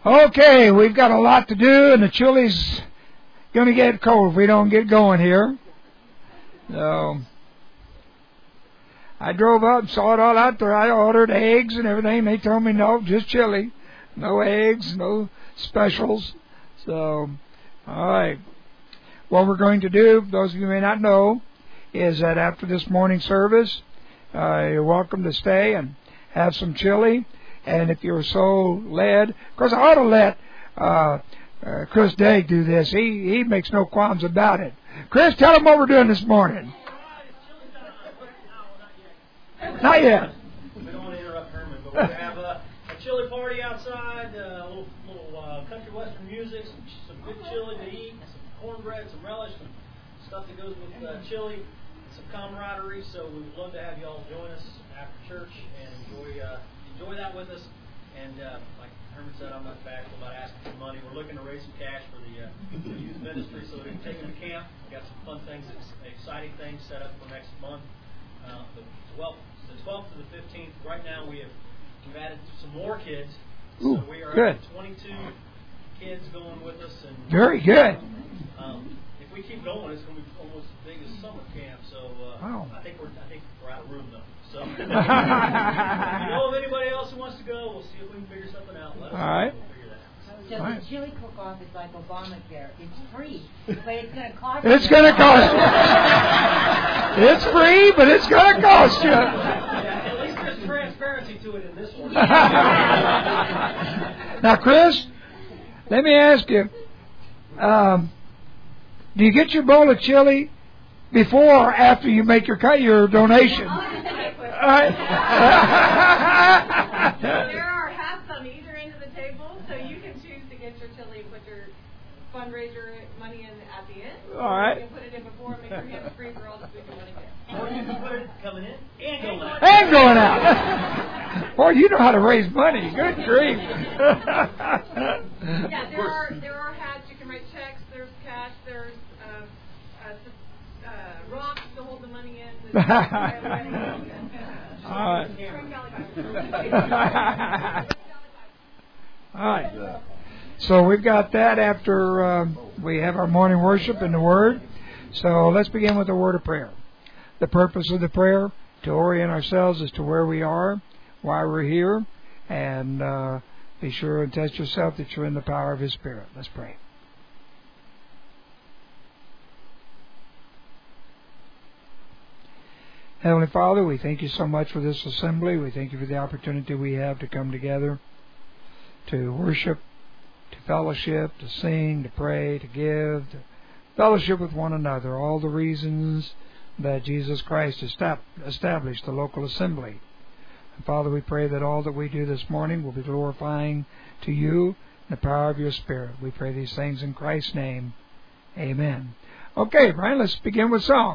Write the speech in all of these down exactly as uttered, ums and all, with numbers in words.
Okay, we've got a lot to do, and the chili's going to get cold if we don't get going here. So, I drove up and saw it all out there. I ordered eggs and everything. They told me, no, just chili. No eggs, no specials. So, all right. What we're going to do, those of you who may not know, is that after this morning service, uh, you're welcome to stay and have some chili. And if you're so led, of course, I ought to let uh, uh, Chris Day do this. He he makes no qualms about it. Chris, tell him what we're doing this morning. Not yet. We don't want to interrupt Herman, but we're going to have a, a chili party outside, uh, a little, little uh, country western music, some, some good chili to eat, some cornbread, some relish, some stuff that goes with uh, chili, some camaraderie. So we would love to have you all join us after church and enjoy uh, enjoy that with us. And uh, like Herman said, I'm not bashful about asking for money. We're looking to raise some cash for the, uh, the youth ministry so we can take them to camp. We've got some fun things, exciting things set up for next month. Uh, the twelfth, the twelfth to the fifteenth. Right now we have we've added some more kids. Ooh, so we are good. at twenty-two kids going with us. And very good. Um, if we keep going, it's going to be almost as big as summer camp. So uh, wow. I think we're I think we're out of room though. So if you know of anybody else who wants to go, we'll see if we can figure something out. Let us All know. right. We'll figure that out. So right. the chili cook-off is like Obamacare. It's free, but it's going to cost It's you. going to cost you. It's free, but it's going to cost you. Yeah, at least there's transparency to it in this one. Now, Chris, let me ask you, um, do you get your bowl of chili before or after you make your cut your donation? All right. There are hats on either end of the table, so you can choose to get your chili and put your fundraiser money in at the end. All right. You can put it in before and make your hits free for all the food you want to get. Or you can put it coming in and going out. And going out. Boy, you know how to raise money. Good grief. Yeah, there are there are hats. You can write checks. There's cash. There's uh, uh, uh, rocks to hold the money in. All right. All right. So we've got that after uh, we have our morning worship in the Word. So let's begin with a word of prayer. The purpose of the prayer, to orient ourselves as to where we are, why we're here, and uh, be sure and test yourself that you're in the power of His Spirit. Let's pray. Heavenly Father, we thank you so much for this assembly. We thank you for the opportunity we have to come together, to worship, to fellowship, to sing, to pray, to give, to fellowship with one another, all the reasons that Jesus Christ established the local assembly. And Father, we pray that all that we do this morning will be glorifying to you in the power of your Spirit. We pray these things in Christ's name. Amen. Okay, Brian, let's begin with song.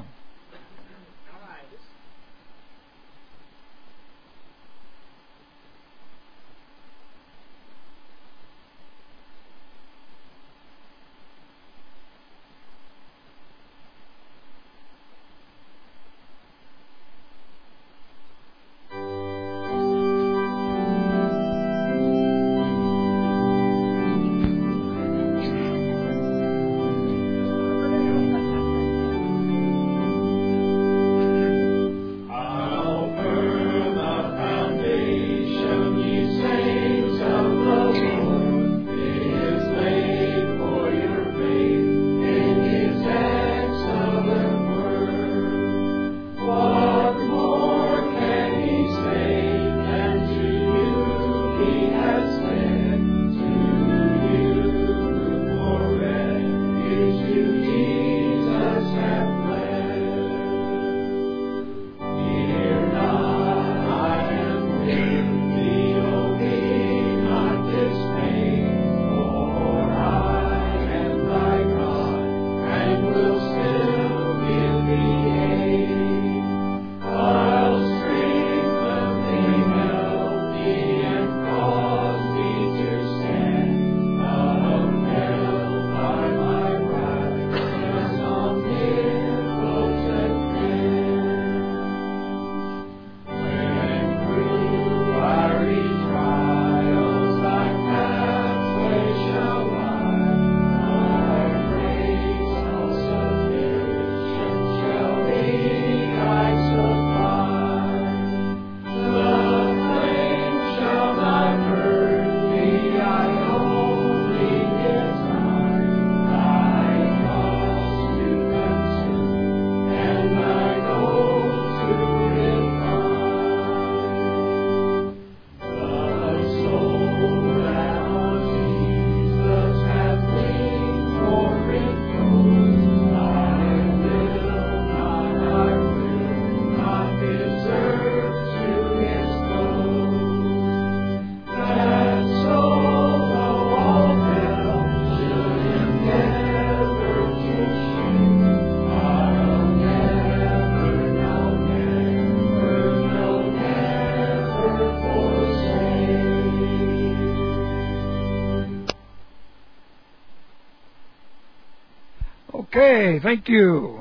Okay, thank you.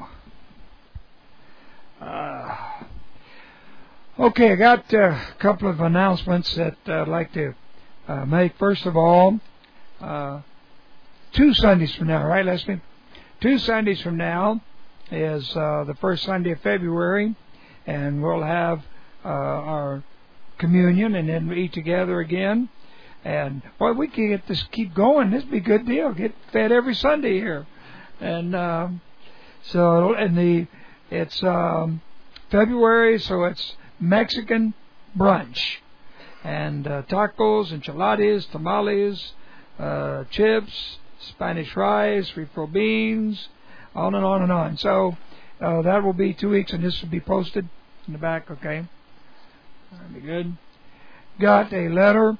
Uh, okay, I got uh, a couple of announcements that uh, I'd like to uh, make. First of all, uh, two Sundays from now, right, Leslie? Two Sundays from now is uh, the first Sunday of February, and we'll have uh, our communion and then we eat together again. And boy, we can get this keep going. This would be a good deal. Get fed every Sunday here. And um, so, and the it's um, February, so it's Mexican brunch, and uh, tacos, enchiladas, tamales, uh, chips, Spanish rice, refried beans, on and on and on. So uh, that will be two weeks, and this will be posted in the back. Okay, that'll be good. Got a letter,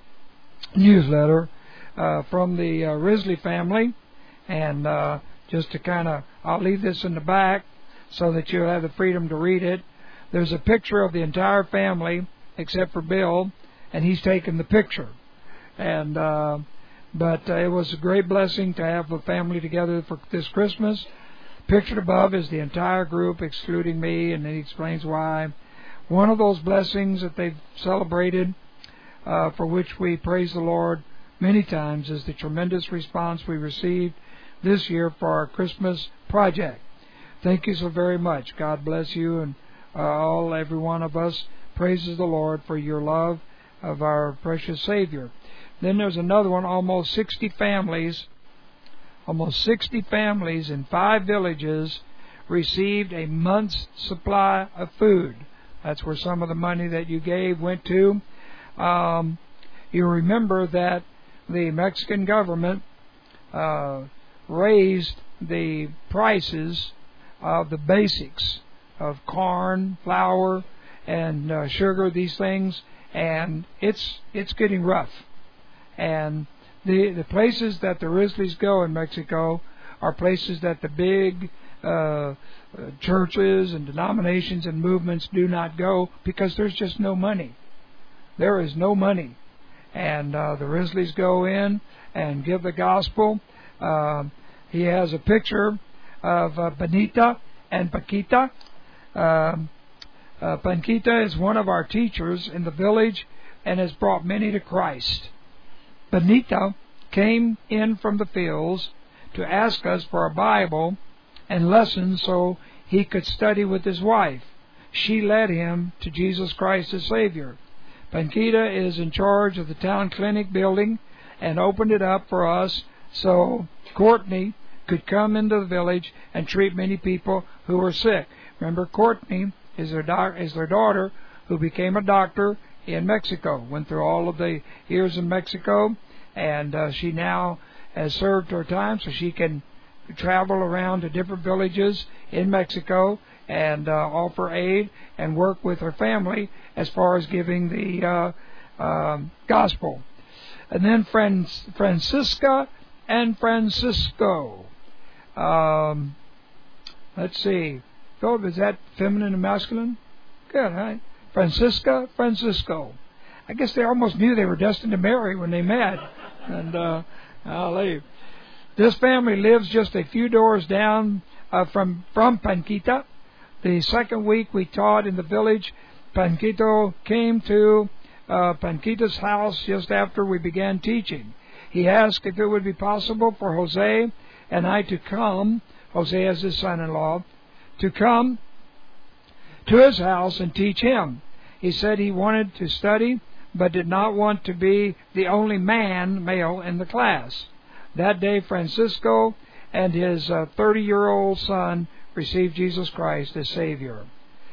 newsletter uh, from the uh, Risley family. And uh, just to kind of, I'll leave this in the back so that you'll have the freedom to read it. There's a picture of the entire family except for Bill, and he's taken the picture. And uh, but uh, it was a great blessing to have the family together for this Christmas. Pictured above is the entire group, excluding me, and he explains why. One of those blessings that they've celebrated, uh, for which we praise the Lord many times, is the tremendous response we received this year for our Christmas project. Thank you so very much. God bless you, and uh, all, every one of us praises the Lord for your love of our precious Savior. Then there's another one, almost sixty families, almost sixty families in five villages received a month's supply of food. That's where some of the money that you gave went to. Um, you remember that the Mexican government uh, raised the prices of the basics of corn, flour, and uh, sugar, these things, and it's it's getting rough. And the the places that the Risleys go in Mexico are places that the big uh, churches and denominations and movements do not go because there's just no money. There is no money. And uh, the Risleys go in and give the gospel. Uh, he has a picture of uh, Benita and Paquita. Um, uh, Paquita is one of our teachers in the village and has brought many to Christ. Benita came in from the fields to ask us for a Bible and lessons so he could study with his wife. She led him to Jesus Christ as Savior. Paquita is in charge of the town clinic building and opened it up for us so Courtney could come into the village and treat many people who were sick. Remember, Courtney is their, doc- is their daughter who became a doctor in Mexico, went through all of the years in Mexico, and uh, she now has served her time so she can travel around to different villages in Mexico and uh, offer aid and work with her family as far as giving the uh, uh, gospel. And then Fran- Francisca and Francisco. Um, let's see. Philip, is that feminine and masculine? Good, right? Francisca, Francisco. I guess they almost knew they were destined to marry when they met. And uh, I'll leave. This family lives just a few doors down uh, from, from Paquita. The second week we taught in the village, Paquito came to uh, Paquita's house just after we began teaching. He asked if it would be possible for Jose and I to come, Jose as his son-in-law, to come to his house and teach him. He said he wanted to study, but did not want to be the only man, male, in the class. That day, Francisco and his uh, thirty-year-old son received Jesus Christ as Savior.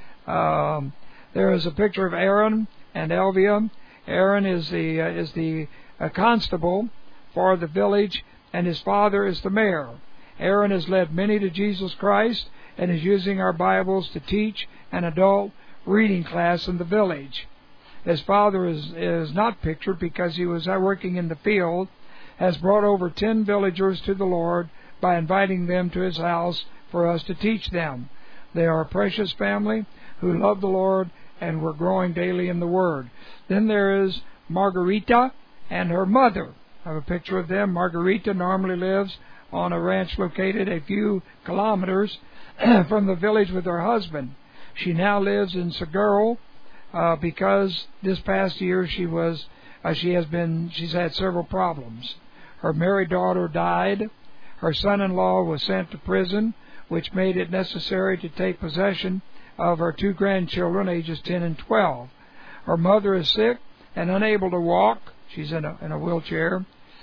Um, there is a picture of Aaron and Elvia. Aaron is the uh, is the uh, constable for the village, and his father is the mayor. Aaron has led many to Jesus Christ and is using our Bibles to teach an adult reading class in the village. His father is is not pictured because he was working in the field, has brought over ten villagers to the Lord by inviting them to his house for us to teach them. They are a precious family who love the Lord and we're growing daily in the Word. Then there is Margarita and her mother. I have a picture of them. Margarita normally lives on a ranch located a few kilometers from the village with her husband. She now lives in Seguro uh, because this past year she was uh, she has been she's had several problems. Her married daughter died. Her son-in-law was sent to prison, which made it necessary to take possession of her two grandchildren, ages ten and twelve. Her mother is sick and unable to walk. She's in a, in a wheelchair,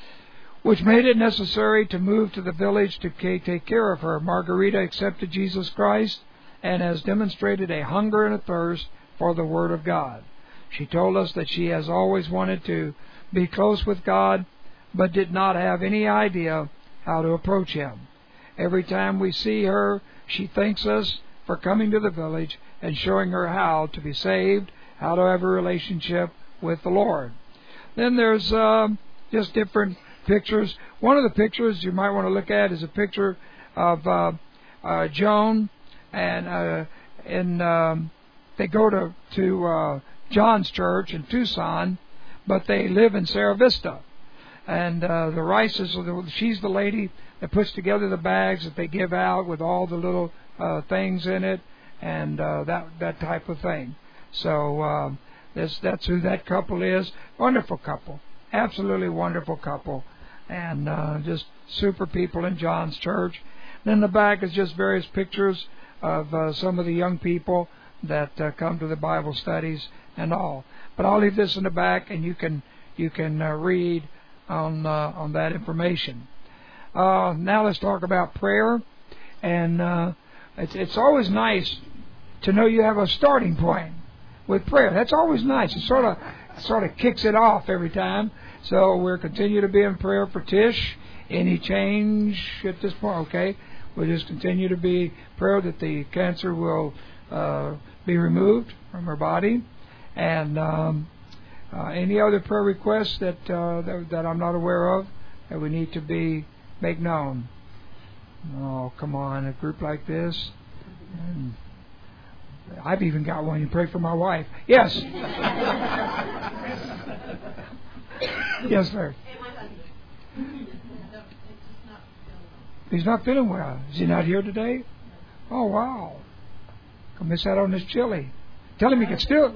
which made it necessary to move to the village to take care of her. Margarita accepted Jesus Christ and has demonstrated a hunger and a thirst for the Word of God. She told us that she has always wanted to be close with God, but did not have any idea how to approach Him. Every time we see her, she thanks us for coming to the village and showing her how to be saved, how to have a relationship with the Lord. Then there's uh, just different pictures. One of the pictures you might want to look at is a picture of uh, uh, Joan, and uh, in um, they go to to uh, John's church in Tucson, but they live in Sierra Vista. And uh, the Rices, she's the lady that puts together the bags that they give out with all the little uh, things in it, and uh, that that type of thing. So uh, this, that's who that couple is. Wonderful couple, absolutely wonderful couple, and uh, just super people in John's church. And in the back is just various pictures of uh, some of the young people that uh, come to the Bible studies and all. But I'll leave this in the back, and you can you can uh, read on uh, on that information. Uh, now let's talk about prayer, and uh, it's it's always nice to know you have a starting point with prayer. That's always nice. It sort of sort of kicks it off every time. So we'll continue to be in prayer for Tish. Any change at this point? Okay, we'll just continue to be prayer that the cancer will uh, be removed from her body, and um, Uh, any other prayer requests that, uh, that that I'm not aware of that we need to be make known? Oh, come on, a group like this. And I've even got one. You pray for my wife. Yes. Yes, sir. He's not feeling well. Is he not here today? Oh, wow. Come miss out on this chili. Tell him he can still...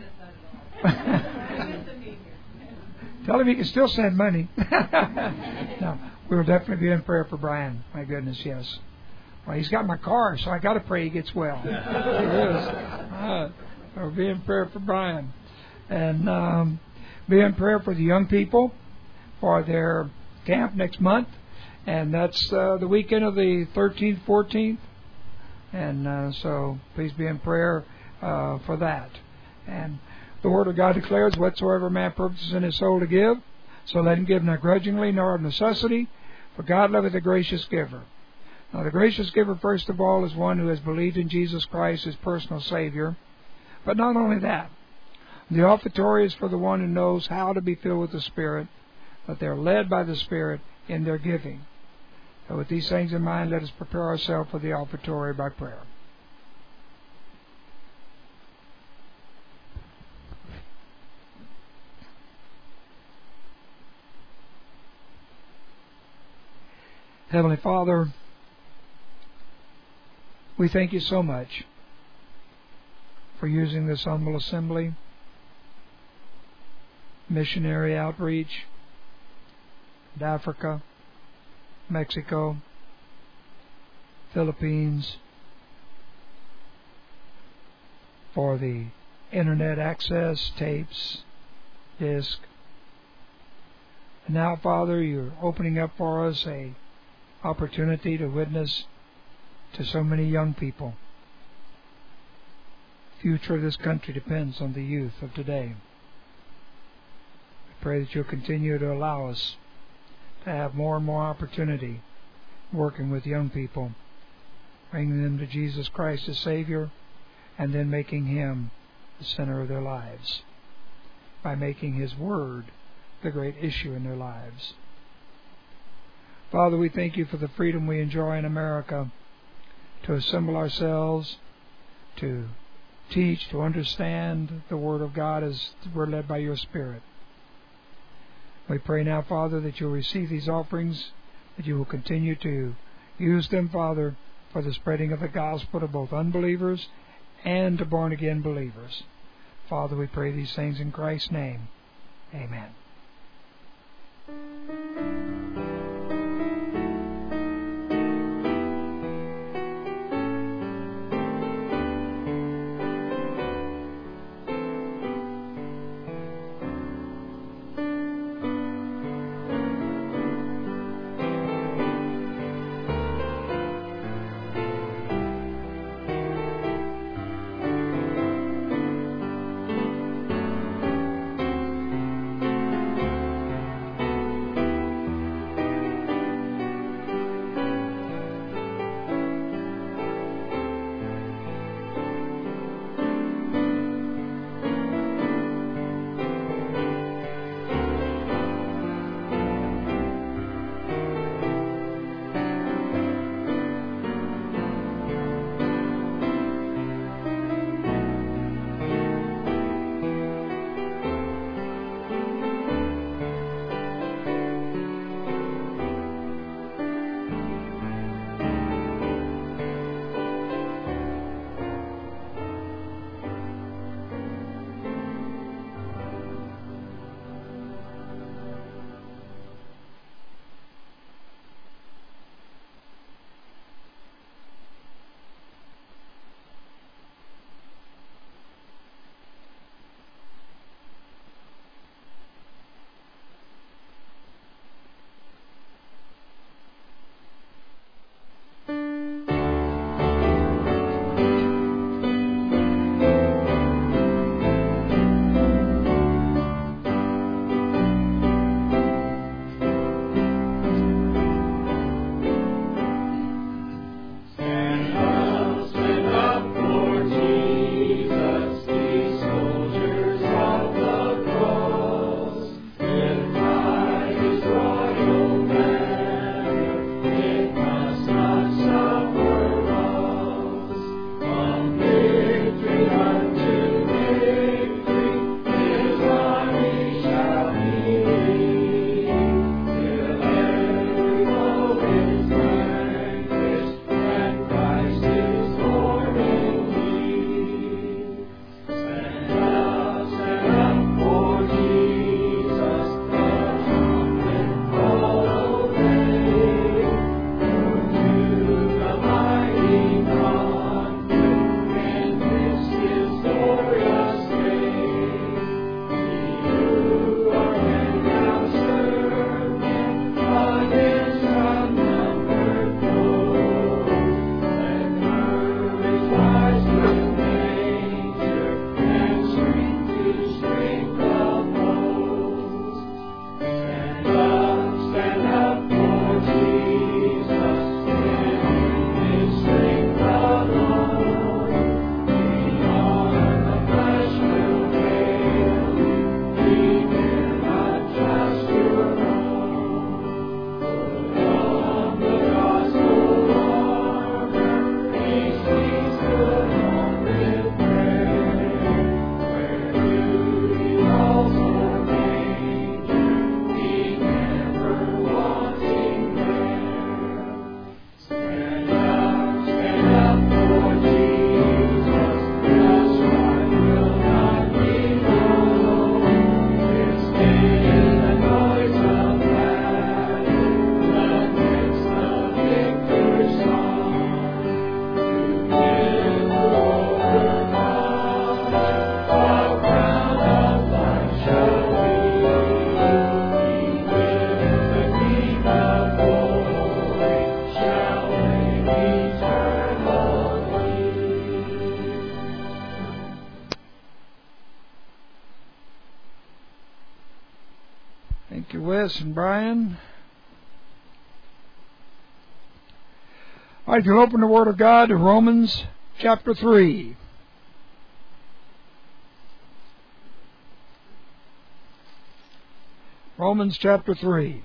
Tell him he can still send money. No, we'll definitely be in prayer for Brian. My goodness, yes. Well, he's got my car, so I got to pray he gets well. He is. Uh, we'll be in prayer for Brian, and um, be in prayer for the young people for their camp next month, and that's uh, the weekend of the thirteenth, fourteenth, and uh, so please be in prayer uh, for that. And the Word of God declares, whatsoever man purposes in his soul to give, so let him give not grudgingly nor of necessity, for God loveth a gracious giver. Now the gracious giver, first of all, is one who has believed in Jesus Christ as personal Savior. But not only that, the offertory is for the one who knows how to be filled with the Spirit, that they are led by the Spirit in their giving. So with these things in mind, let us prepare ourselves for the offertory by prayer. Heavenly Father, we thank you so much for using this humble assembly, missionary outreach in Africa, Mexico, Philippines, for the internet access, tapes, disc. And now, Father, you're opening up for us a opportunity to witness to so many young people. The future of this country depends on the youth of today. We pray that you'll continue to allow us to have more and more opportunity working with young people, bringing them to Jesus Christ as Savior, and then making Him the center of their lives by making His Word the great issue in their lives. Father, we thank you for the freedom we enjoy in America to assemble ourselves, to teach, to understand the Word of God as we're led by your Spirit. We pray now, Father, that you'll receive these offerings that you will continue to use them, Father, for the spreading of the gospel to both unbelievers and to born-again believers. Father, we pray these things in Christ's name. Amen. Thank you, Wes and Brian. All right, you open the Word of God to Romans chapter three. Romans chapter three.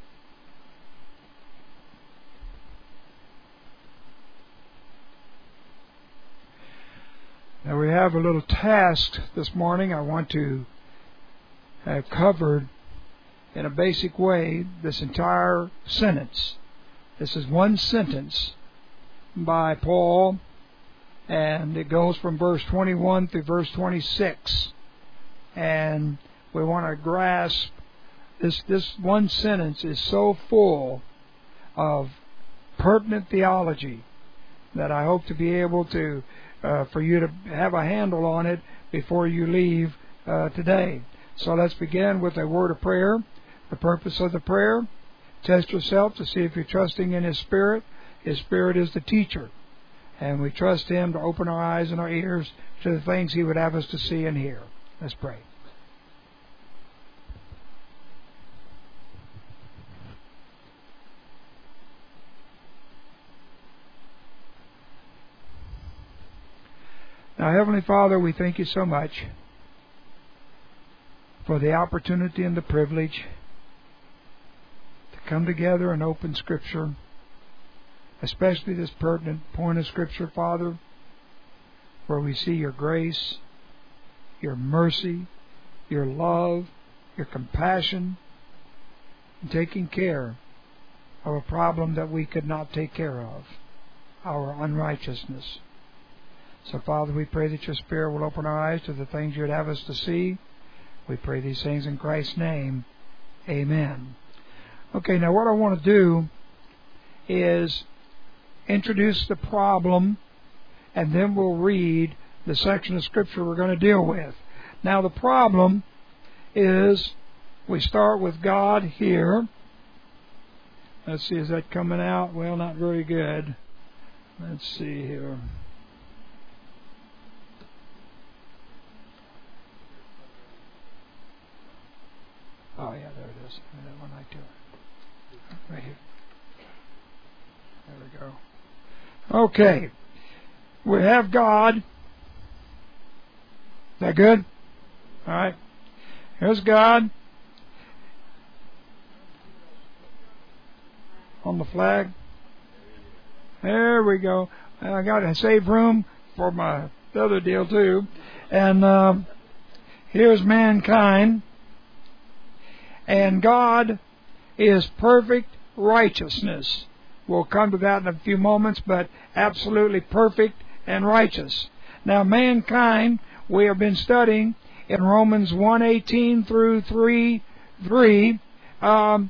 Now we have a little task this morning. I want to have covered in a basic way this entire sentence This is one sentence by Paul, and it goes from verse twenty-one through verse twenty-six. And we want to grasp this. This one sentence is so full of pertinent theology that I hope to be able to, uh, for you to have a handle on it before you leave uh, today. So let's begin with a word of prayer. The purpose of the prayer: test yourself to see if you're trusting in His Spirit. His Spirit is the teacher, and we trust Him to open our eyes and our ears to the things He would have us to see and hear. Let's pray. Now, Heavenly Father, we thank You so much for the opportunity and the privilege to come together and open Scripture, especially this pertinent point of Scripture, Father, where we see Your grace, Your mercy, Your love, Your compassion, and taking care of a problem that we could not take care of, our unrighteousness. So, Father, we pray that Your Spirit will open our eyes to the things You'd have us to see. We pray these things in Christ's name. Amen. Okay, now what I want to do is introduce the problem, and then we'll read the section of Scripture we're going to deal with. Now, the problem is, we start with God here. Let's see, is that coming out? Well, not very good. Let's see here. Oh, yeah, there it is. That one right there. Right here. There we go. Okay. We have God. Is that good? All right. Here's God on the flag. There we go. I got to save room for my other deal, too. And uh, here's mankind. And God is perfect righteousness. We'll come to that in a few moments, but absolutely perfect and righteous. Now, mankind, we have been studying in Romans one eighteen through three three. Um,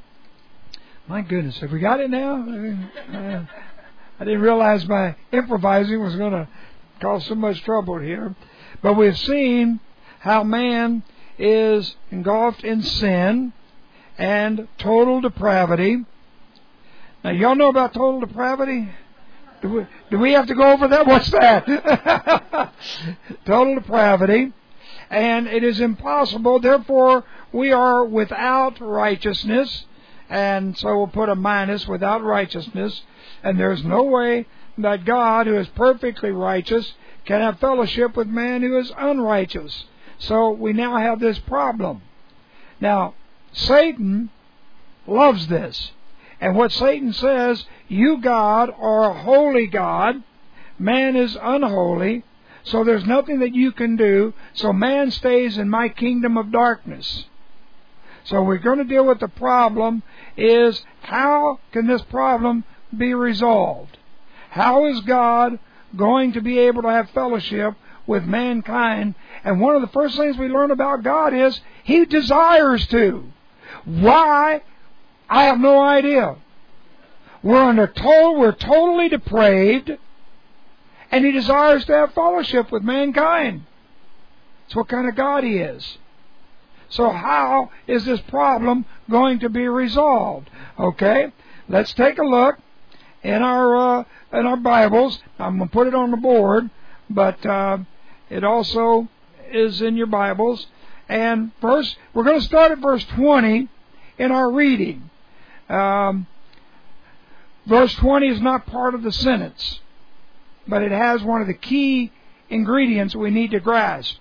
my goodness, have we got it now? Uh, I didn't realize my improvising was going to cause so much trouble here. But we've seen how man is engulfed in sin and total depravity. Now, y'all know about total depravity? Do we, do we have to go over that? What's that? Total depravity. And it is impossible. Therefore, we are without righteousness. And so we'll put a minus, without righteousness. And there's no way that God, who is perfectly righteous, can have fellowship with man who is unrighteous. So we now have this problem. Now, Satan loves this. And what Satan says, you, God, are a holy God. Man is unholy. So there's nothing that you can do. So man stays in my kingdom of darkness. So we're going to deal with the problem is, how can this problem be resolved? How is God going to be able to have fellowship with mankind? And one of the first things we learn about God is He desires to. Why? I have no idea. We're under total, we're totally depraved, and He desires to have fellowship with mankind. That's what kind of God He is. So how is this problem going to be resolved? Okay, let's take a look in our uh, in our Bibles. I'm going to put it on the board, but uh, it also is in your Bibles. And first, we're going to start at verse twenty in our reading. Um, verse twenty is not part of the sentence, but it has one of the key ingredients we need to grasp.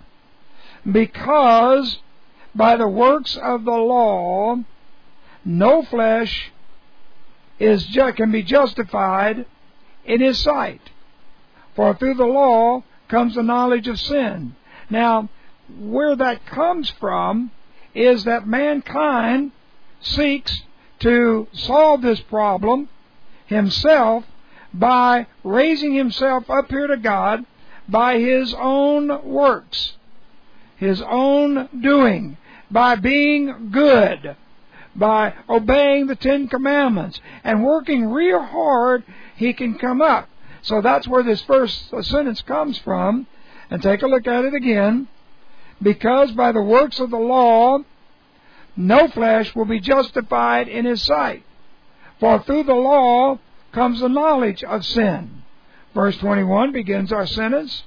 Because by the works of the law, no flesh is ju- can be justified in His sight. For through the law comes the knowledge of sin. Now, where that comes from is that mankind seeks to solve this problem himself by raising himself up here to God by his own works, his own doing, by being good, by obeying the Ten Commandments, and working real hard, he can come up. So that's where this first sentence comes from. And take a look at it again. Because by the works of the law, no flesh will be justified in his sight. For through the law comes the knowledge of sin. Verse twenty-one begins our sentence.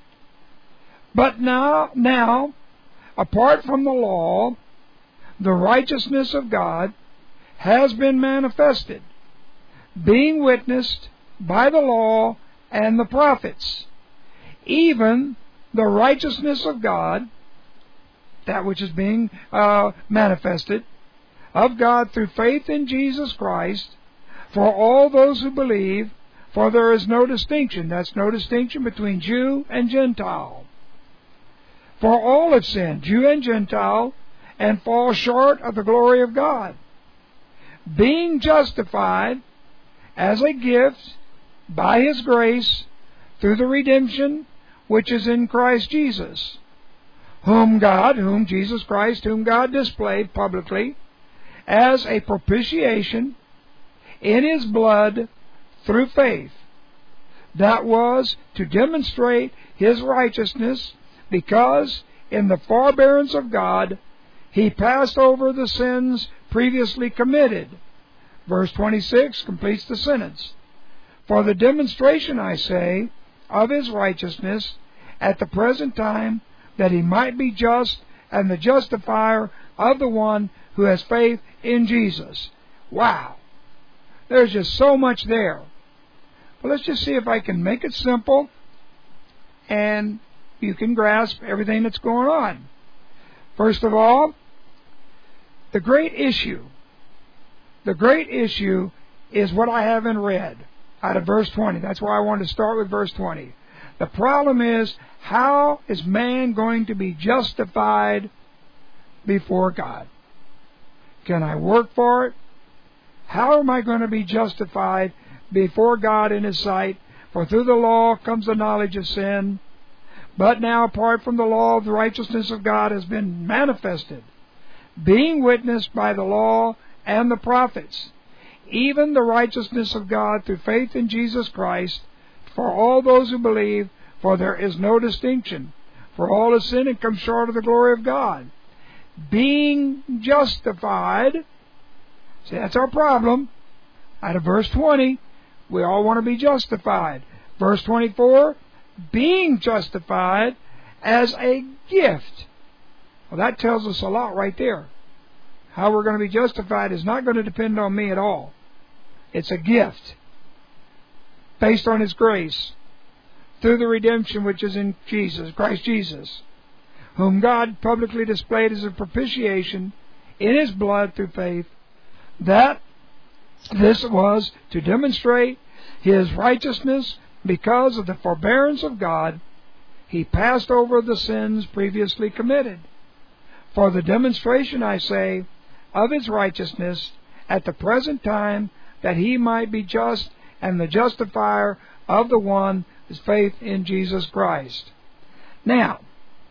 But now, now, apart from the law, the righteousness of God has been manifested, being witnessed by the law and the prophets, even the righteousness of God, that which is being uh, manifested, of God through faith in Jesus Christ, for all those who believe, for there is no distinction. That's no distinction between Jew and Gentile. For all have sinned, Jew and Gentile, and fall short of the glory of God, being justified as a gift by His grace through the redemption which is in Christ Jesus, whom God, whom Jesus Christ, whom God displayed publicly as a propitiation in His blood through faith. That was to demonstrate His righteousness, because in the forbearance of God He passed over the sins previously committed. Verse twenty-six completes the sentence. For the demonstration, I say, of His righteousness at the present time, that He might be just and the justifier of the one who has faith in Jesus. Wow! There's just so much there. But let's just see if I can make it simple and you can grasp everything that's going on. First of all, the great issue, the great issue is what I haven't read out of verse twenty. That's why I wanted to start with verse twenty. The problem is, how is man going to be justified before God? Can I work for it? How am I going to be justified before God in His sight? For through the law comes the knowledge of sin. But now, apart from the law, the righteousness of God has been manifested, being witnessed by the law and the prophets, even the righteousness of God through faith in Jesus Christ, for all those who believe, for there is no distinction. For all have sinned and come short of the glory of God. Being justified, see, that's our problem. Out of verse twenty, we all want to be justified. Verse twenty-four, being justified as a gift. Well, that tells us a lot right there. How we're going to be justified is not going to depend on me at all. It's a gift based on His grace through the redemption which is in Jesus, Christ Jesus, whom God publicly displayed as a propitiation in His blood through faith, that this was to demonstrate His righteousness. Because of the forbearance of God, He passed over the sins previously committed. For the demonstration, I say, of His righteousness at the present time, that He might be just and the justifier of the one whose faith in Jesus Christ. Now,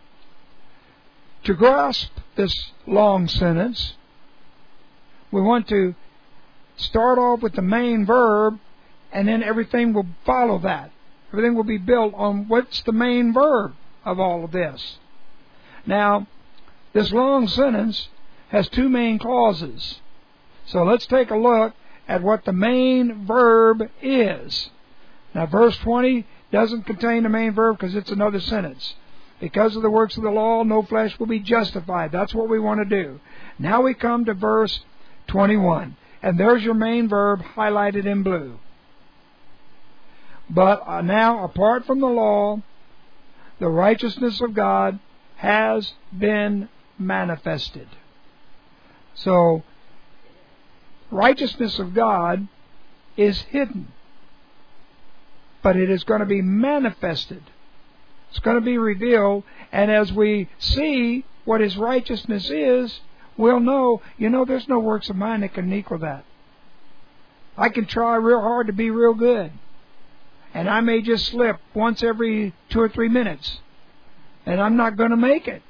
to grasp this long sentence, we want to start off with the main verb, and then everything will follow that. Everything will be built on what's the main verb of all of this. Now, this long sentence has two main clauses. So let's take a look at what the main verb is. Now, verse twenty doesn't contain the main verb because it's another sentence. Because of the works of the law, no flesh will be justified. That's what we want to do. Now we come to verse twenty-one. And there's your main verb highlighted in blue. But uh, now, apart from the law, the righteousness of God has been manifested. So, righteousness of God is hidden, but it is going to be manifested. It's going to be revealed, and as we see what His righteousness is, we'll know, you know, there's no works of mine that can equal that. I can try real hard to be real good. And I may just slip once every two or three minutes. And I'm not going to make it.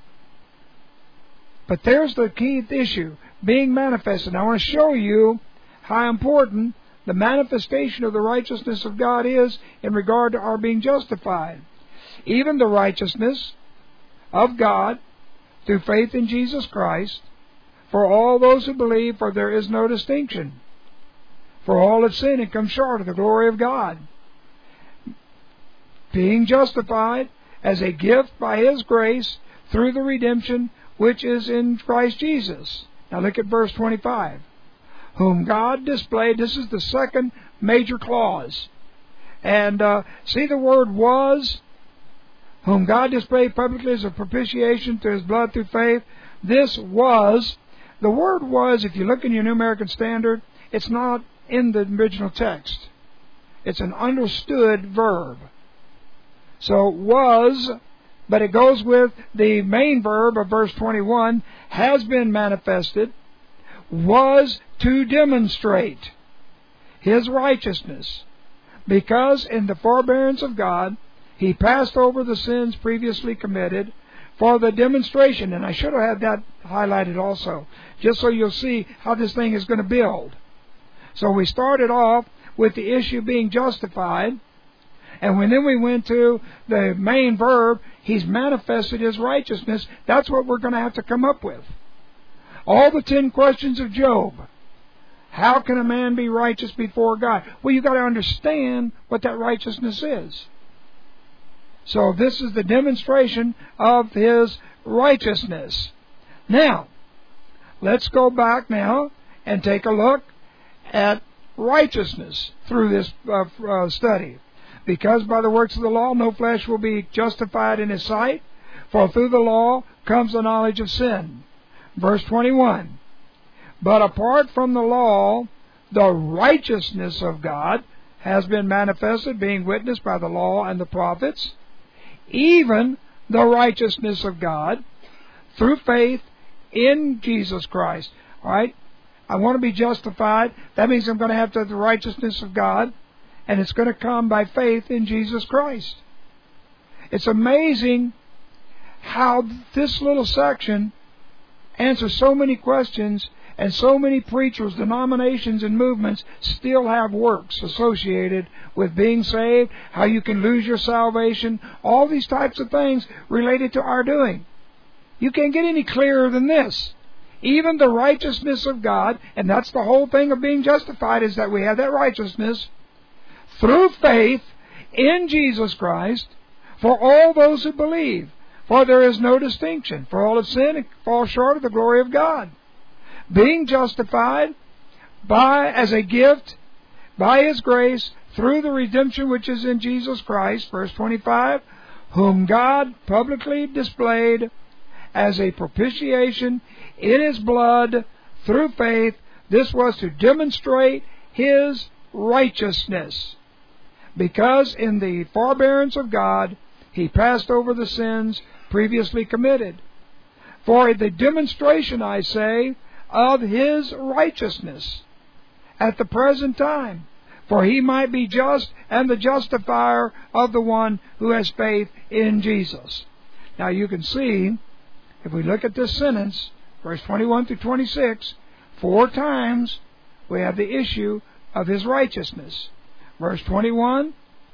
But there's the key issue, being manifested. I want to show you how important the manifestation of the righteousness of God is in regard to our being justified. Even the righteousness of God through faith in Jesus Christ for all those who believe, for there is no distinction. For all have sinned and come short of the glory of God. Being justified as a gift by His grace through the redemption which is in Christ Jesus. Now look at verse twenty-five. Whom God displayed, this is the second major clause. And uh, see the word was, whom God displayed publicly as a propitiation through His blood through faith. This was, the word was, if you look in your New American Standard, it's not in the original text. It's an understood verb. So was, but it goes with the main verb of verse twenty-one, has been manifested, was to demonstrate His righteousness, because in the forbearance of God He passed over the sins previously committed for the demonstration. And I should have had that highlighted also, just so you'll see how this thing is going to build. So we started off with the issue being justified, and when then we went to the main verb, He's manifested His righteousness. That's what we're going to have to come up with. All the ten questions of Job. How can a man be righteous before God? Well, you've got to understand what that righteousness is. So this is the demonstration of His righteousness. Now, let's go back now and take a look at righteousness through this uh, uh, study. Because by the works of the law no flesh will be justified in His sight, for through the law comes the knowledge of sin. Verse twenty-one. But apart from the law, the righteousness of God has been manifested, being witnessed by the law and the prophets, even the righteousness of God through faith in Jesus Christ. All right? I want to be justified. That means I'm going to have to have the righteousness of God, and it's going to come by faith in Jesus Christ. It's amazing how this little section answers so many questions, and so many preachers, denominations, and movements still have works associated with being saved, how you can lose your salvation, all these types of things related to our doing. You can't get any clearer than this. Even the righteousness of God, and that's the whole thing of being justified, is that we have that righteousness through faith in Jesus Christ for all those who believe. For there is no distinction. For all have sinned and fall short of the glory of God. Being justified by as a gift by His grace through the redemption which is in Jesus Christ, verse twenty-five, whom God publicly displayed as a propitiation in His blood through faith. This was to demonstrate His righteousness, because in the forbearance of God He passed over the sins previously committed. For the demonstration, I say, of His righteousness at the present time, for He might be just and the justifier of the one who has faith in Jesus. Now you can see, if we look at this sentence, verse twenty-one through twenty-six, four times we have the issue of His righteousness. Verse twenty-one,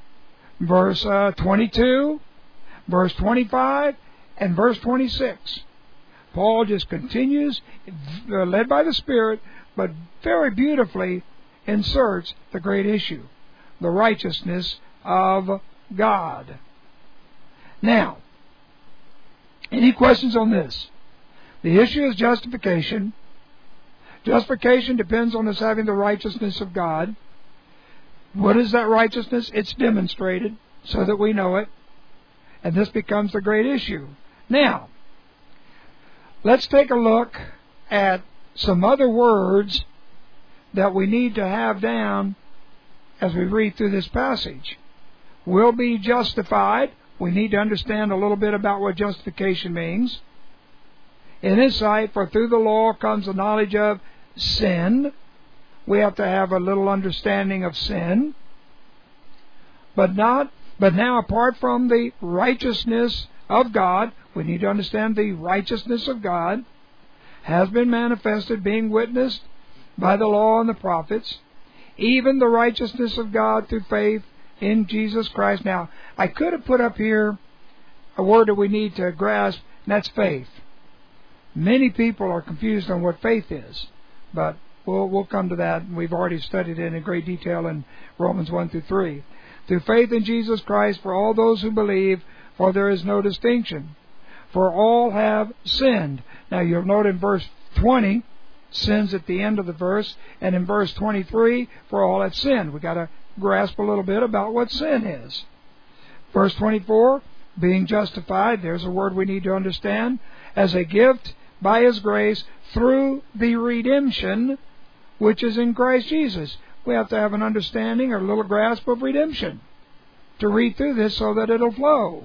verse uh, twenty-two, verse twenty-five, and verse twenty-six. Paul just continues, uh, led by the Spirit, but very beautifully inserts the great issue, the righteousness of God. Now, any questions on this? The issue is justification. Justification depends on us having the righteousness of God. What is that righteousness? It's demonstrated so that we know it. And this becomes the great issue. Now, let's take a look at some other words that we need to have down as we read through this passage. We'll be justified. We need to understand a little bit about what justification means. In His sight, for through the law comes the knowledge of sin. we have to have a little understanding of sin. But not, but now apart from the righteousness of God, we need to understand the righteousness of God has been manifested, being witnessed by the law and the prophets, even the righteousness of God through faith in Jesus Christ. Now, I could have put up here a word that we need to grasp, and that's faith. Many people are confused on what faith is, but we'll, we'll come to that. We've already studied it in great detail in Romans one through three. Through faith in Jesus Christ for all those who believe, for there is no distinction. For all have sinned. Now you'll note in verse twenty, sin's at the end of the verse, and in verse twenty-three, for all have sinned. We've got to grasp a little bit about what sin is. Verse twenty-four, being justified, there's a word we need to understand, as a gift by His grace through the redemption which is in Christ Jesus. We have to have an understanding or a little grasp of redemption to read through this so that it'll flow.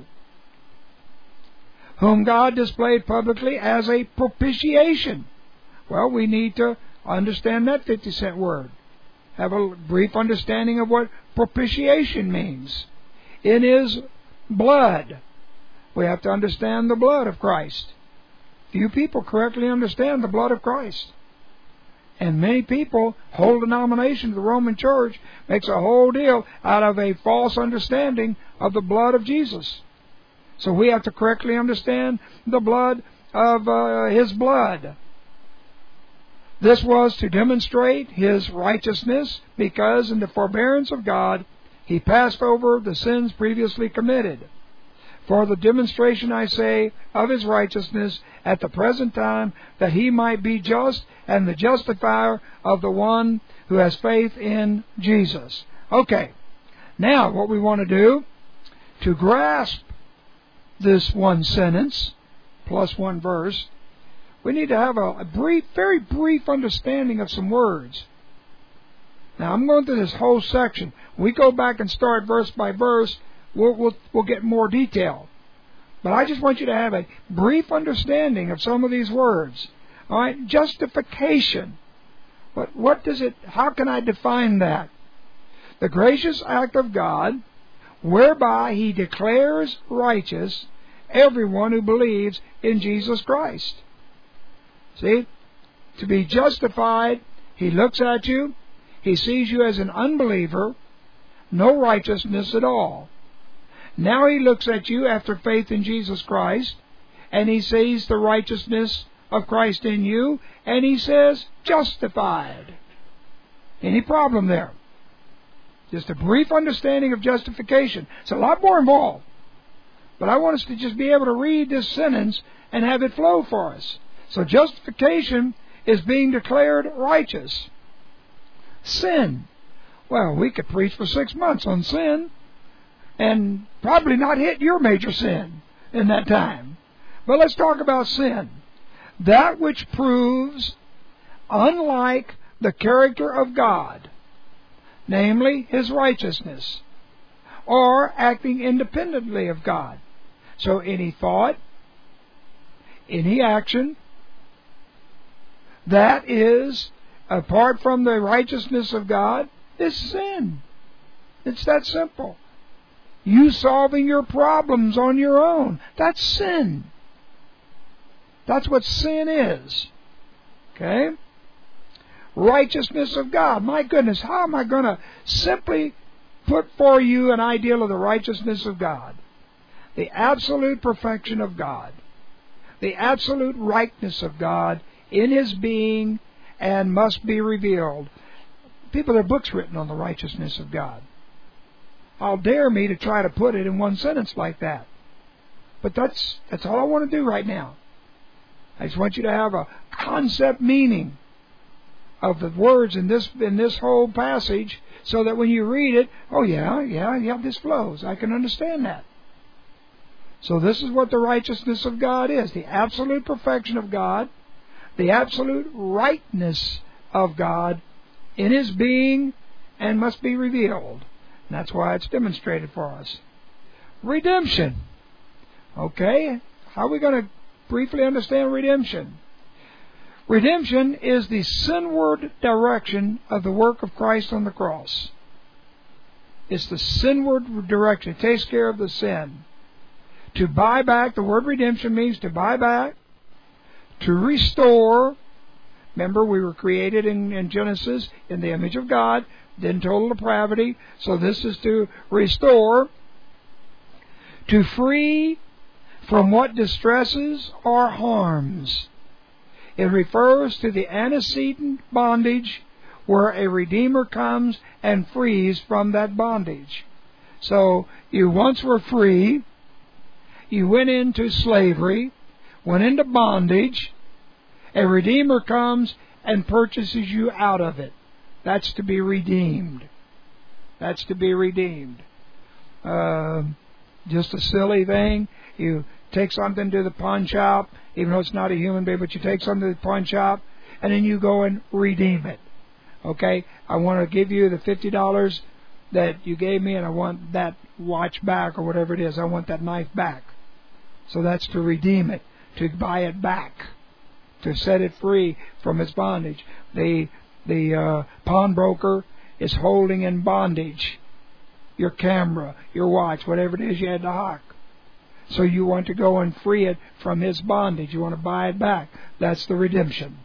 Whom God displayed publicly as a propitiation. Well, we need to understand that fifty cent word. Have a brief understanding of what propitiation means. In His blood. We have to understand the blood of Christ. Few people correctly understand the blood of Christ. And many people, whole denomination of the Roman Church, makes a whole deal out of a false understanding of the blood of Jesus. So we have to correctly understand the blood of uh, His blood. This was to demonstrate His righteousness, because in the forbearance of God, He passed over the sins previously committed. For the demonstration, I say, of His righteousness at the present time, that He might be just and the justifier of the one who has faith in Jesus. Okay, now what we want to do, to grasp this one sentence, plus one verse, we need to have a, a brief, very brief understanding of some words. Now, I'm going through this whole section. We go back and start verse by verse, we'll, we'll, we'll get more detail. But I just want you to have a brief understanding of some of these words. All right, justification. What, what does it, how can I define that? The gracious act of God, whereby He declares righteous everyone who believes in Jesus Christ. See, to be justified, He looks at you, He sees you as an unbeliever, no righteousness at all. Now He looks at you after faith in Jesus Christ, and He sees the righteousness of Christ in you, and He says, justified. Any problem there? Just a brief understanding of justification. It's a lot more involved. But I want us to just be able to read this sentence and have it flow for us. So justification is being declared righteous. Sin. Well, we could preach for six months on sin and probably not hit your major sin in that time. But let's talk about sin. That which proves unlike the character of God, namely His righteousness, or acting independently of God. So any thought, any action that is apart from the righteousness of God is sin. It's that simple. You solving your problems on your own, that's sin. That's what sin is. Okay? Righteousness of God. My goodness, how am I going to simply put for you an ideal of the righteousness of God? The absolute perfection of God. The absolute rightness of God in His being and must be revealed. People, there are books written on the righteousness of God. I'll dare me to try to put it in one sentence like that. But that's that's all I want to do right now. I just want you to have a concept meaning of the words in this in this whole passage, so that when you read it, oh yeah, yeah, yeah, this flows. I can understand that. So this is what the righteousness of God is. The absolute perfection of God, the absolute rightness of God in His being and must be revealed. And that's why it's demonstrated for us. Redemption. Okay, how are we going to briefly understand redemption? Redemption is the sinward direction of the work of Christ on the cross. It's the sinward direction. It takes care of the sin. To buy back, the word redemption means to buy back, to restore. Remember, we were created in, in Genesis in the image of God, then total depravity. So this is to restore, to free from what distresses or harms. It refers to the antecedent bondage where a Redeemer comes and frees from that bondage. So you once were free, you went into slavery, went into bondage. A Redeemer comes and purchases you out of it. That's to be redeemed. That's to be redeemed. Uh, just a silly thing. You take something to the pawn shop, even though it's not a human being, but you take something to the pawn shop, and then you go and redeem it. Okay? I want to give you the fifty dollars that you gave me, and I want that watch back, or whatever it is. I want that knife back. So that's to redeem it, to buy it back, to set it free from its bondage. The the uh, pawnbroker is holding in bondage your camera, your watch, whatever it is you had to hawk. So you want to go and free it from his bondage. You want to buy it back. That's the redemption.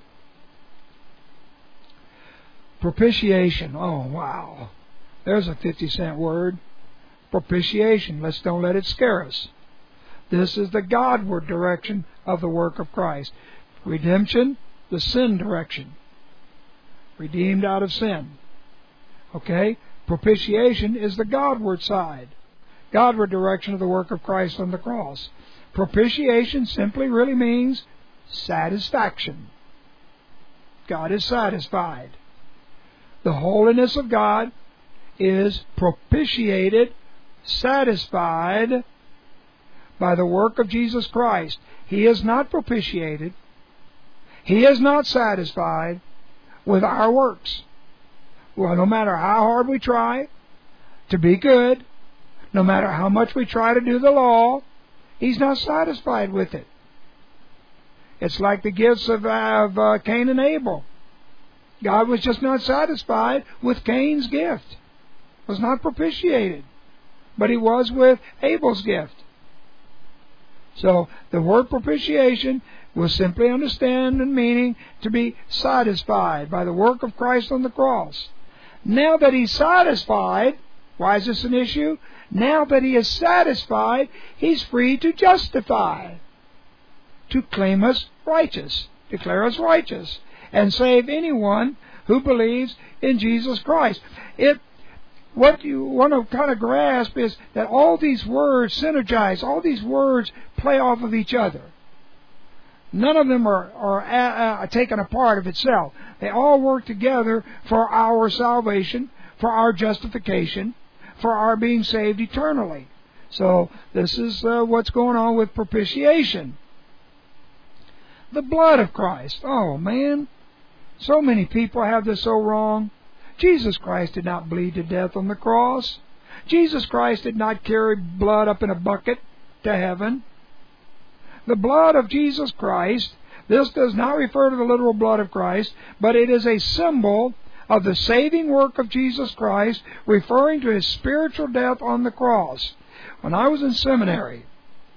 Propitiation. Oh, wow. There's a fifty cent word. Propitiation. Let's don't let it scare us. This is the Godward direction of the work of Christ. Redemption, the sin direction. Redeemed out of sin. Okay? Propitiation is the Godward side. Godward direction of the work of Christ on the cross. Propitiation simply really means satisfaction. God is satisfied. The holiness of God is propitiated, satisfied by the work of Jesus Christ. He is not propitiated. He is not satisfied with our works. Well, no matter how hard we try to be good, no matter how much we try to do the law, He's not satisfied with it. It's like the gifts of, of uh, Cain and Abel. God was just not satisfied with Cain's gift. Was not propitiated. But He was with Abel's gift. So the word propitiation will simply understand and meaning to be satisfied by the work of Christ on the cross. Now that He's satisfied, why is this an issue? Now that He is satisfied, He's free to justify, to claim us righteous, declare us righteous, and save anyone who believes in Jesus Christ. It, what you want to kind of grasp is that all these words synergize, all these words play off of each other. None of them are, are uh, uh, taken apart of itself. They all work together for our salvation, for our justification, for our being saved eternally. So this is uh, what's going on with propitiation. The blood of Christ. Oh, man. So many people have this so wrong. Jesus Christ did not bleed to death on the cross. Jesus Christ did not carry blood up in a bucket to heaven. The blood of Jesus Christ, this does not refer to the literal blood of Christ, but it is a symbol of the saving work of Jesus Christ, referring to His spiritual death on the cross. When I was in seminary,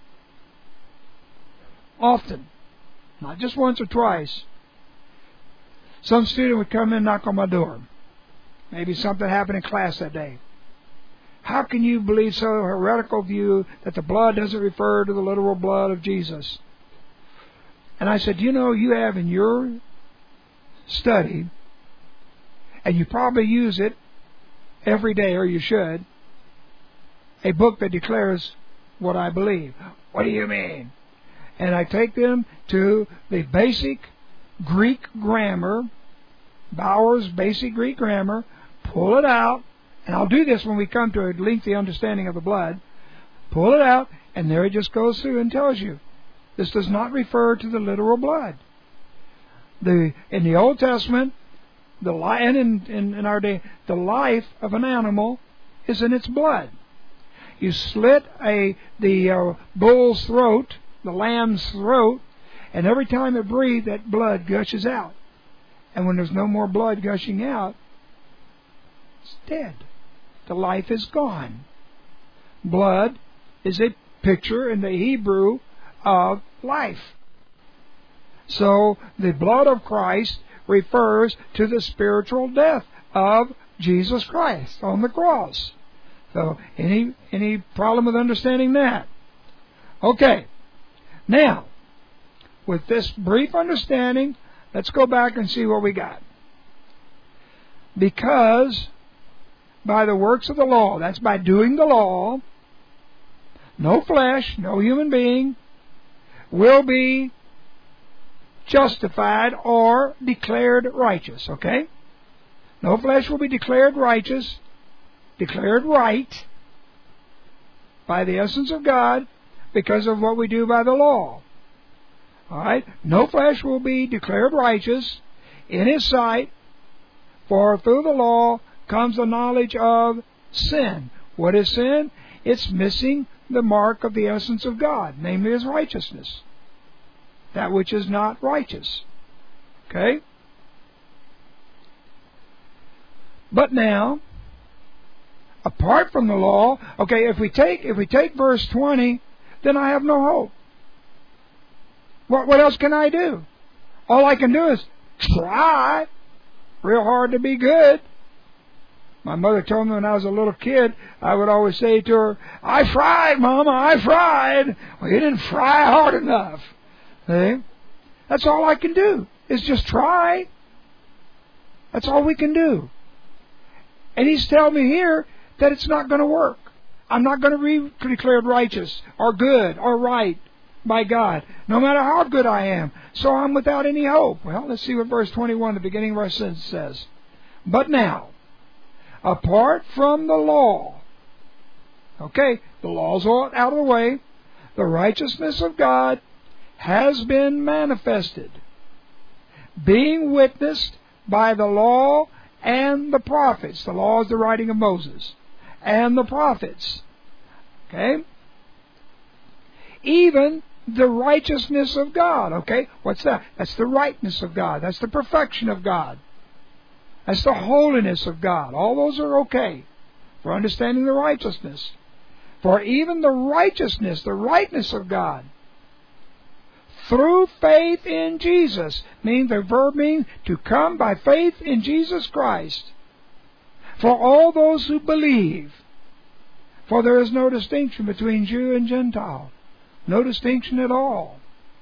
often, not just once or twice, some student would come in and knock on my door. Maybe something happened in class that day. How can you believe so heretical view that the blood doesn't refer to the literal blood of Jesus? And I said, you know, you have in your study, and you probably use it every day, or you should, a book that declares what I believe. What do you mean? And I take them to the basic Greek grammar, Bauer's basic Greek grammar, pull it out, and I'll do this when we come to a lengthy understanding of the blood. Pull it out, and there it just goes through and tells you. This does not refer to the literal blood. The in the Old Testament, the li- and in, in, in our day, the life of an animal is in its blood. You slit a the uh, bull's throat, the lamb's throat, And every time it breathes, that blood gushes out. And when there's no more blood gushing out, it's dead. The life is gone. Blood is a picture in the Hebrew of life. So the blood of Christ refers to the spiritual death of Jesus Christ on the cross. So any any problem with understanding that? Okay. Now, with this brief understanding, let's go back and see what we got. Because by the works of the law, that's by doing the law, no flesh, no human being will be justified or declared righteous, okay? No flesh will be declared righteous, declared right by the essence of God because of what we do by the law. All right? No flesh will be declared righteous in His sight, for through the law comes the knowledge of sin. What is sin? It's missing the mark of the essence of God, namely His righteousness. That which is not righteous. Okay? But now, apart from the law, okay, if we take if we take verse twenty, then I have no hope. What what else can I do? All I can do is try real hard to be good. My mother told me when I was a little kid, I would always say to her, I tried, Mama, I tried. Well, you didn't try hard enough. See? That's all I can do, is just try. That's all we can do. And He's telling me here that it's not going to work. I'm not going to be declared righteous or good or right by God, no matter how good I am. So I'm without any hope. Well, let's see what verse twenty-one, the beginning of our sentence, says. But now, apart from the law, okay, the law's all out of the way, the righteousness of God has been manifested, being witnessed by the law and the prophets. The law is the writing of Moses. And the prophets. Okay? Even the righteousness of God. Okay? What's that? That's the rightness of God. That's the perfection of God. That's the holiness of God. All those are okay for understanding the righteousness. For even the righteousness, the rightness of God, through faith in Jesus, means the verb means to come by faith in Jesus Christ, for all those who believe. For there is no distinction between Jew and Gentile. No distinction at all.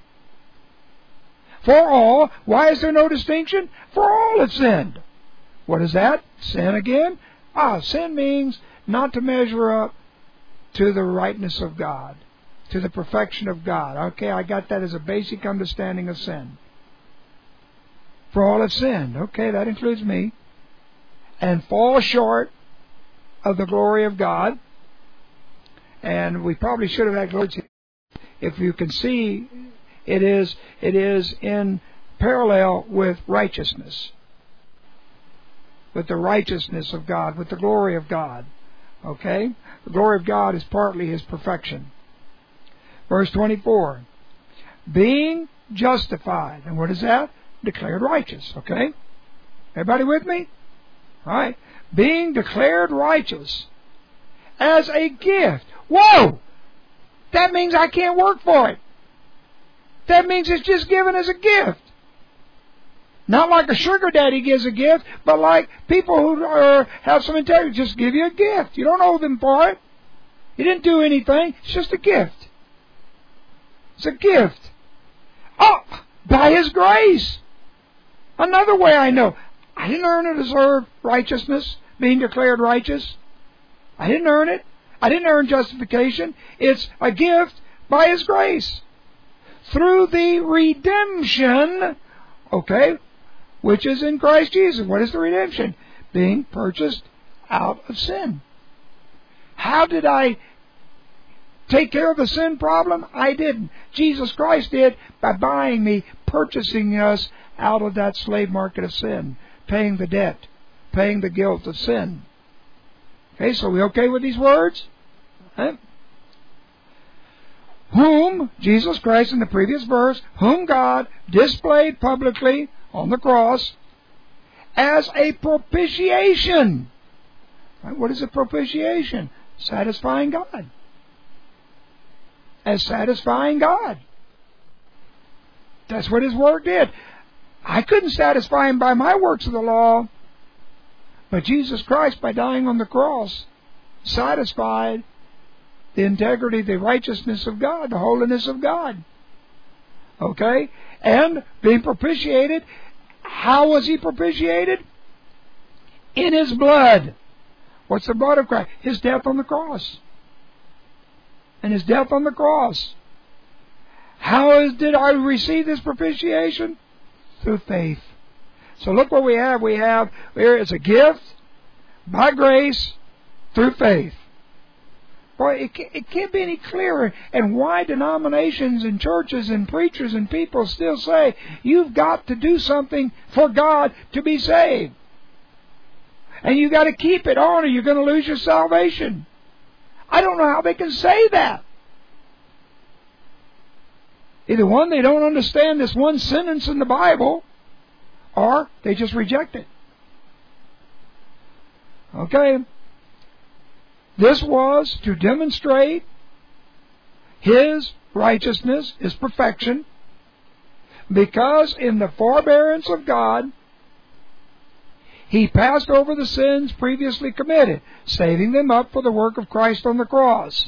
For all. Why is there no distinction? For all have sinned. What is that? Sin again? Ah, sin means not to measure up to the rightness of God, to the perfection of God. Okay, I got that as a basic understanding of sin. For all have sinned. Okay, that includes me. And fall short of the glory of God. And we probably should have had glory. If you can see, it is it is in parallel with righteousness. With the righteousness of God, with the glory of God. Okay? The glory of God is partly His perfection. Verse twenty-four. Being justified. And what is that? Declared righteous. Okay? Everybody with me? All right. Being declared righteous as a gift. Whoa! That means I can't work for it. That means it's just given as a gift. Not like a sugar daddy gives a gift, but like people who are, have some integrity just give you a gift. You don't owe them for it. You didn't do anything. It's just a gift. It's a gift. Oh, by His grace. Another way I know. I didn't earn or deserve righteousness, being declared righteous. I didn't earn it. I didn't earn justification. It's a gift by His grace. Through the redemption, okay, which is in Christ Jesus. What is the redemption? Being purchased out of sin. How did I take care of the sin problem? I didn't. Jesus Christ did by buying me, purchasing us out of that slave market of sin, paying the debt, paying the guilt of sin. Okay, so we okay with these words? Okay. whom, Jesus Christ in the previous verse, whom God displayed publicly on the cross as a propitiation. Right? What is a propitiation? Satisfying God. As satisfying God. That's what His work did. I couldn't satisfy Him by my works of the law, but Jesus Christ, by dying on the cross, satisfied the integrity, the righteousness of God, the holiness of God. Okay? And being propitiated, how was He propitiated? In His blood. What's the blood of Christ? His death on the cross. And His death on the cross. How is, did I receive this propitiation? Through faith. So look what we have. We have here is a gift by grace through faith. Boy, it, it can't be any clearer. And why denominations and churches and preachers and people still say, you've got to do something for God to be saved. And you've got to keep it on or you're going to lose your salvation. I don't know how they can say that. Either one, they don't understand this one sentence in the Bible, or they just reject it. Okay? This was to demonstrate His righteousness, His perfection, because in the forbearance of God, He passed over the sins previously committed, saving them up for the work of Christ on the cross.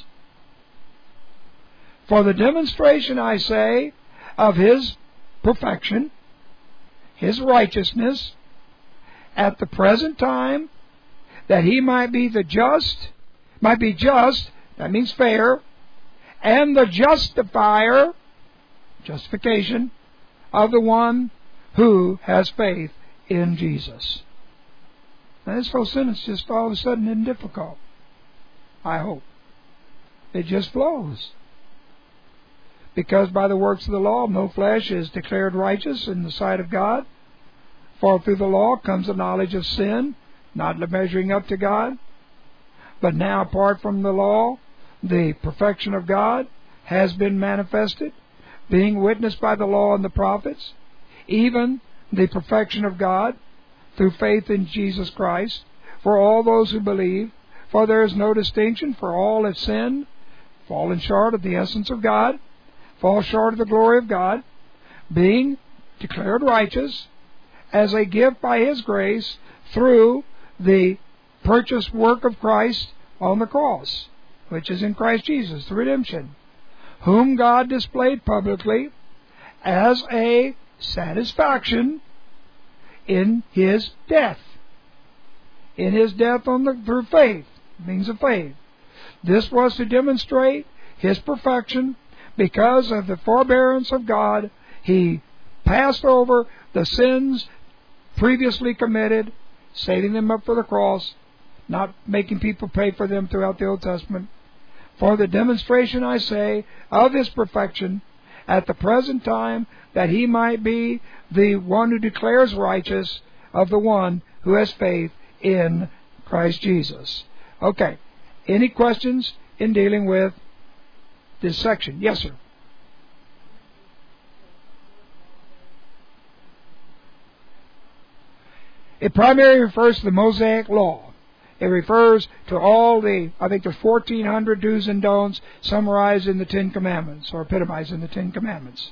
For the demonstration, I say, of His perfection, His righteousness, at the present time, that He might be the just, might be just, that means fair, and the justifier, justification, of the one who has faith in Jesus. Now this whole sentence just all of a sudden isn't difficult. I hope. It just flows. Because by the works of the law, no flesh is declared righteous in the sight of God. For through the law comes the knowledge of sin, not the measuring up to God. But now, apart from the law, the perfection of God has been manifested, being witnessed by the law and the prophets, even the perfection of God through faith in Jesus Christ, for all those who believe. For there is no distinction, for all have sinned, fallen short of the essence of God, fall short of the glory of God, being declared righteous as a gift by His grace through the purchased work of Christ on the cross, which is in Christ Jesus, the redemption, whom God displayed publicly as a satisfaction in His death. In His death on the through faith, means of faith. This was to demonstrate His perfection. Because of the forbearance of God, He passed over the sins previously committed, saving them up for the cross, not making people pay for them throughout the Old Testament. For the demonstration, I say, of His perfection at the present time, that He might be the one who declares righteous of the one who has faith in Christ Jesus. Okay. Any questions in dealing with this section? Yes, sir. It primarily refers to the Mosaic Law. It refers to all the, I think there's fourteen hundred do's and don'ts summarized in the Ten Commandments, or epitomized in the Ten Commandments.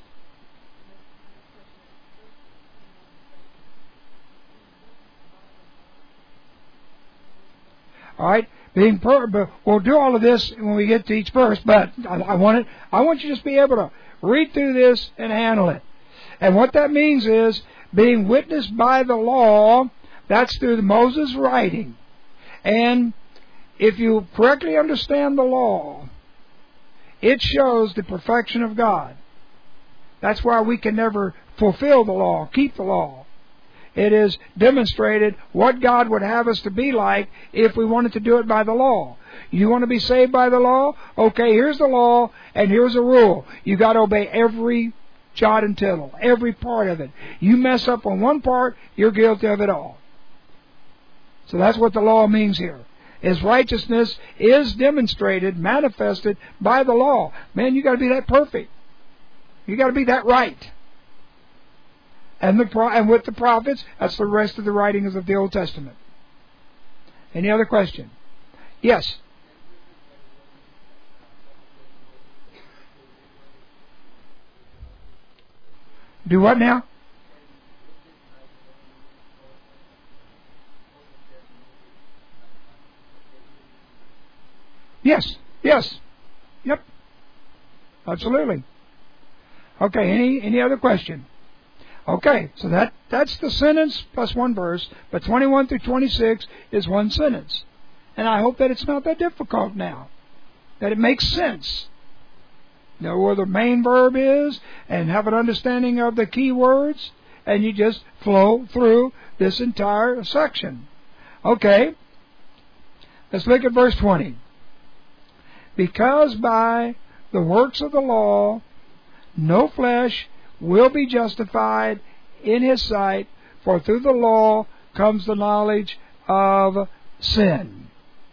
All right? Being per, but we'll do all of this when we get to each verse, but I, I want it, I want you to just be able to read through this and handle it. And what that means is, being witnessed by the law, that's through Moses' writing. And if you correctly understand the law, it shows the perfection of God. That's why we can never fulfill the law, keep the law. It is demonstrated what God would have us to be like if we wanted to do it by the law. You want to be saved by the law? Okay, here's the law, and here's a rule. You got to obey every jot and tittle, every part of it. You mess up on one part, you're guilty of it all. So that's what the law means here. His righteousness is demonstrated, manifested by the law. Man, you got to be that perfect. You got to be that right. And the and with the prophets, that's the rest of the writings of the Old Testament. Any other question? Yes. Do what now? Yes. Yes. Yep. Absolutely. Okay. Any any other question? Okay. So that that's the sentence plus one verse, but twenty-one through twenty-six is one sentence, and I hope that it's not that difficult now. That it makes sense. Know where the main verb is and have an understanding of the key words, and you just flow through this entire section. Okay. Let's look at verse twenty. Because by the works of the law no flesh will be justified in his sight, for through the law comes the knowledge of sin.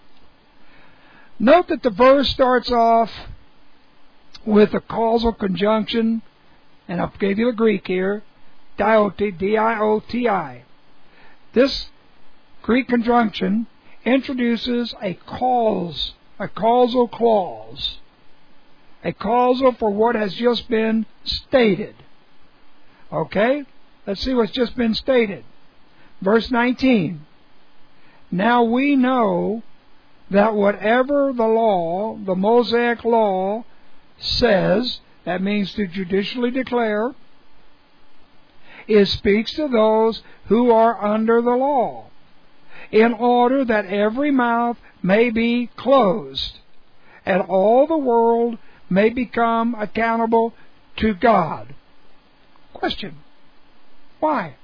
Note that the verse starts off with a causal conjunction, and I gave you the Greek here, dioti, D I O T I. This Greek conjunction introduces a cause, a causal clause, a causal for what has just been stated. Okay? Let's see what's just been stated. Verse nineteen. Now we know that whatever the law, the Mosaic law, says, that means to judicially declare, it speaks to those who are under the law, in order that every mouth may be closed, and all the world may become accountable to God. Question. Why?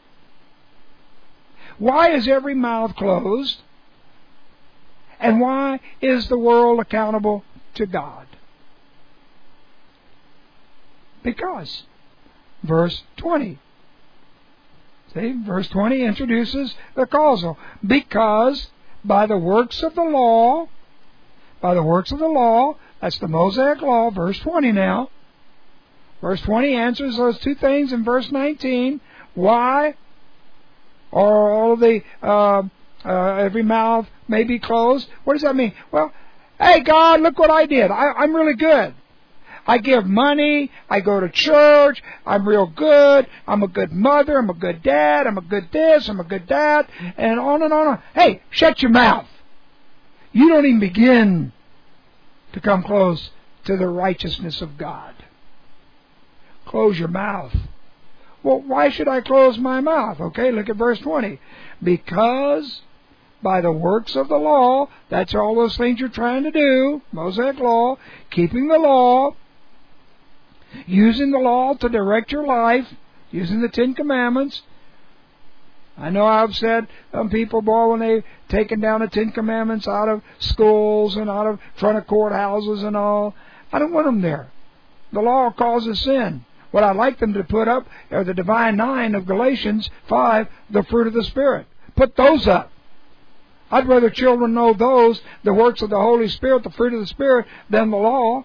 Why is every mouth closed? And why is the world accountable to God? Because. Verse twenty. See, verse twenty introduces the causal. Because by the works of the law, by the works of the law, that's the Mosaic law, verse twenty now. Verse twenty answers those two things in verse nineteen. Why are all of the, uh, uh, every mouth may be closed? What does that mean? Well, hey God, look what I did. I, I'm really good. I give money, I go to church, I'm real good, I'm a good mother, I'm a good dad, I'm a good this, I'm a good that, and on and on and on. Hey, shut your mouth. You don't even begin to come close to the righteousness of God. Close your mouth. Well, why should I close my mouth? Okay, look at verse twenty. Because by the works of the law, that's all those things you're trying to do, Mosaic law, keeping the law, using the law to direct your life, using the Ten Commandments. I know I've said some people, boy, when they've taken down the Ten Commandments out of schools and out of front of courthouses and all, I don't want them there. The law causes sin. What I'd like them to put up are the divine nine of Galatians five, the fruit of the Spirit. Put those up. I'd rather children know those, the works of the Holy Spirit, the fruit of the Spirit, than the law.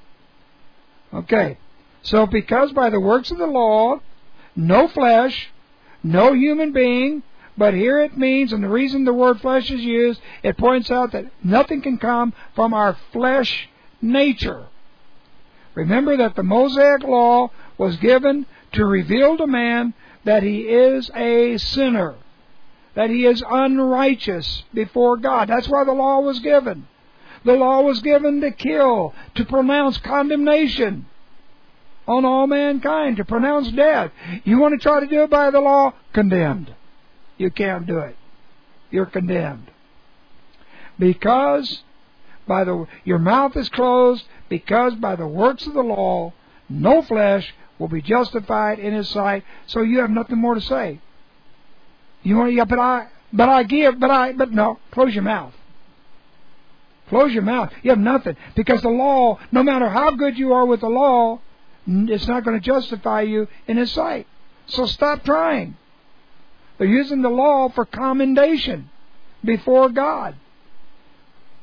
Okay. So because by the works of the law, no flesh, no human being, but here it means, and the reason the word flesh is used, it points out that nothing can come from our flesh nature. Remember that the Mosaic law was given to reveal to man that he is a sinner, that he is unrighteous before God. That's why the law was given. The law was given to kill, to pronounce condemnation on all mankind, to pronounce death. You want to try to do it by the law? Condemned. You can't do it. You're condemned. Because by the your mouth is closed, because by the works of the law, no flesh will be justified in his sight, so you have nothing more to say. You want to, yeah, but I, but I give, but I, but no, close your mouth. Close your mouth. You have nothing. Because the law, no matter how good you are with the law, it's not going to justify you in his sight. So stop trying. They're using the law for commendation before God.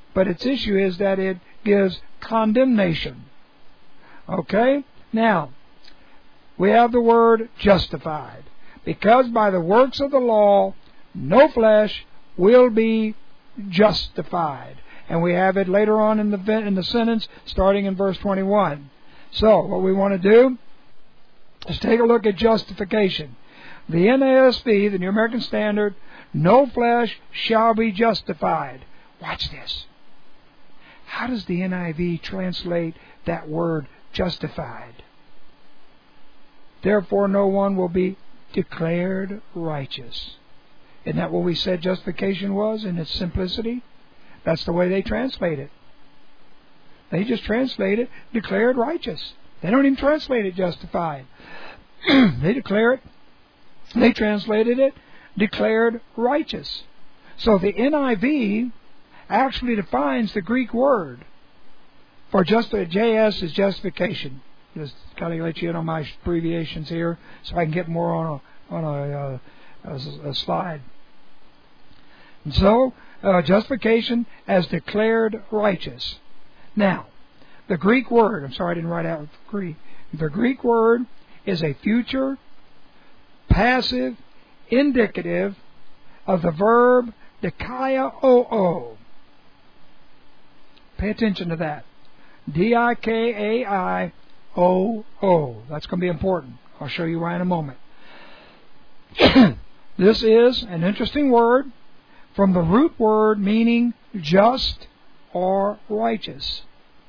but its issue is that it gives condemnation. Okay? Now, we have the word justified. Because by the works of the law, no flesh will be justified. And we have it later on in the in the sentence, starting in verse twenty-one. So, what we want to do is take a look at justification. The N A S B, the New American Standard, no flesh shall be justified. Watch this. How does the N I V translate that word justified? Therefore, no one will be declared righteous. Isn't that what we said justification was in its simplicity? That's the way they translate it. They just translate it declared righteous. They don't even translate it justified. They declare it, they translated it declared righteous. So the N I V actually defines the Greek word for just J S is justification. Just kind of let you in on my abbreviations here, so I can get more on a on a, uh, a, a slide. And so uh, justification as declared righteous. Now, the Greek word. I'm sorry, I didn't write out Greek. The Greek word is a future, passive, indicative of the verb dikaio. Pay attention to that. D I K A I O O. That's going to be important. I'll show you why in a moment. This is an interesting word from the root word meaning just or righteous.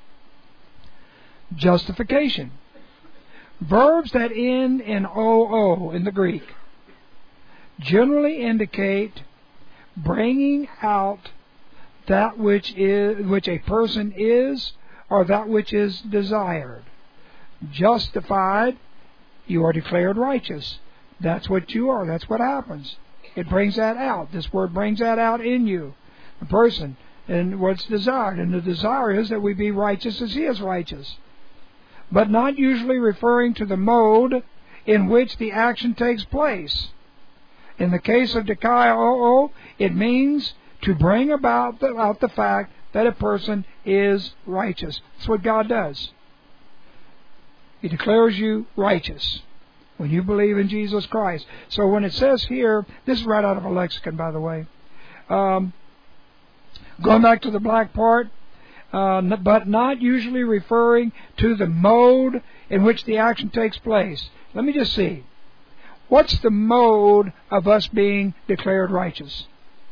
Justification. Verbs that end in O O in the Greek generally indicate bringing out that which is which a person is or that which is desired. Justified, you are declared righteous. That's what you are. That's what happens. It brings that out. This word brings that out in you, the person, and what's desired. And the desire is that we be righteous as He is righteous. But not usually referring to the mode in which the action takes place. In the case of dikaio, it means to bring about the, out the fact that a person is righteous. That's what God does. He declares you righteous when you believe in Jesus Christ. So when it says here, this is right out of a lexicon, by the way. Um, going back to the black part, uh, but not usually referring to the mode in which the action takes place. Let me just see. What's the mode of us being declared righteous?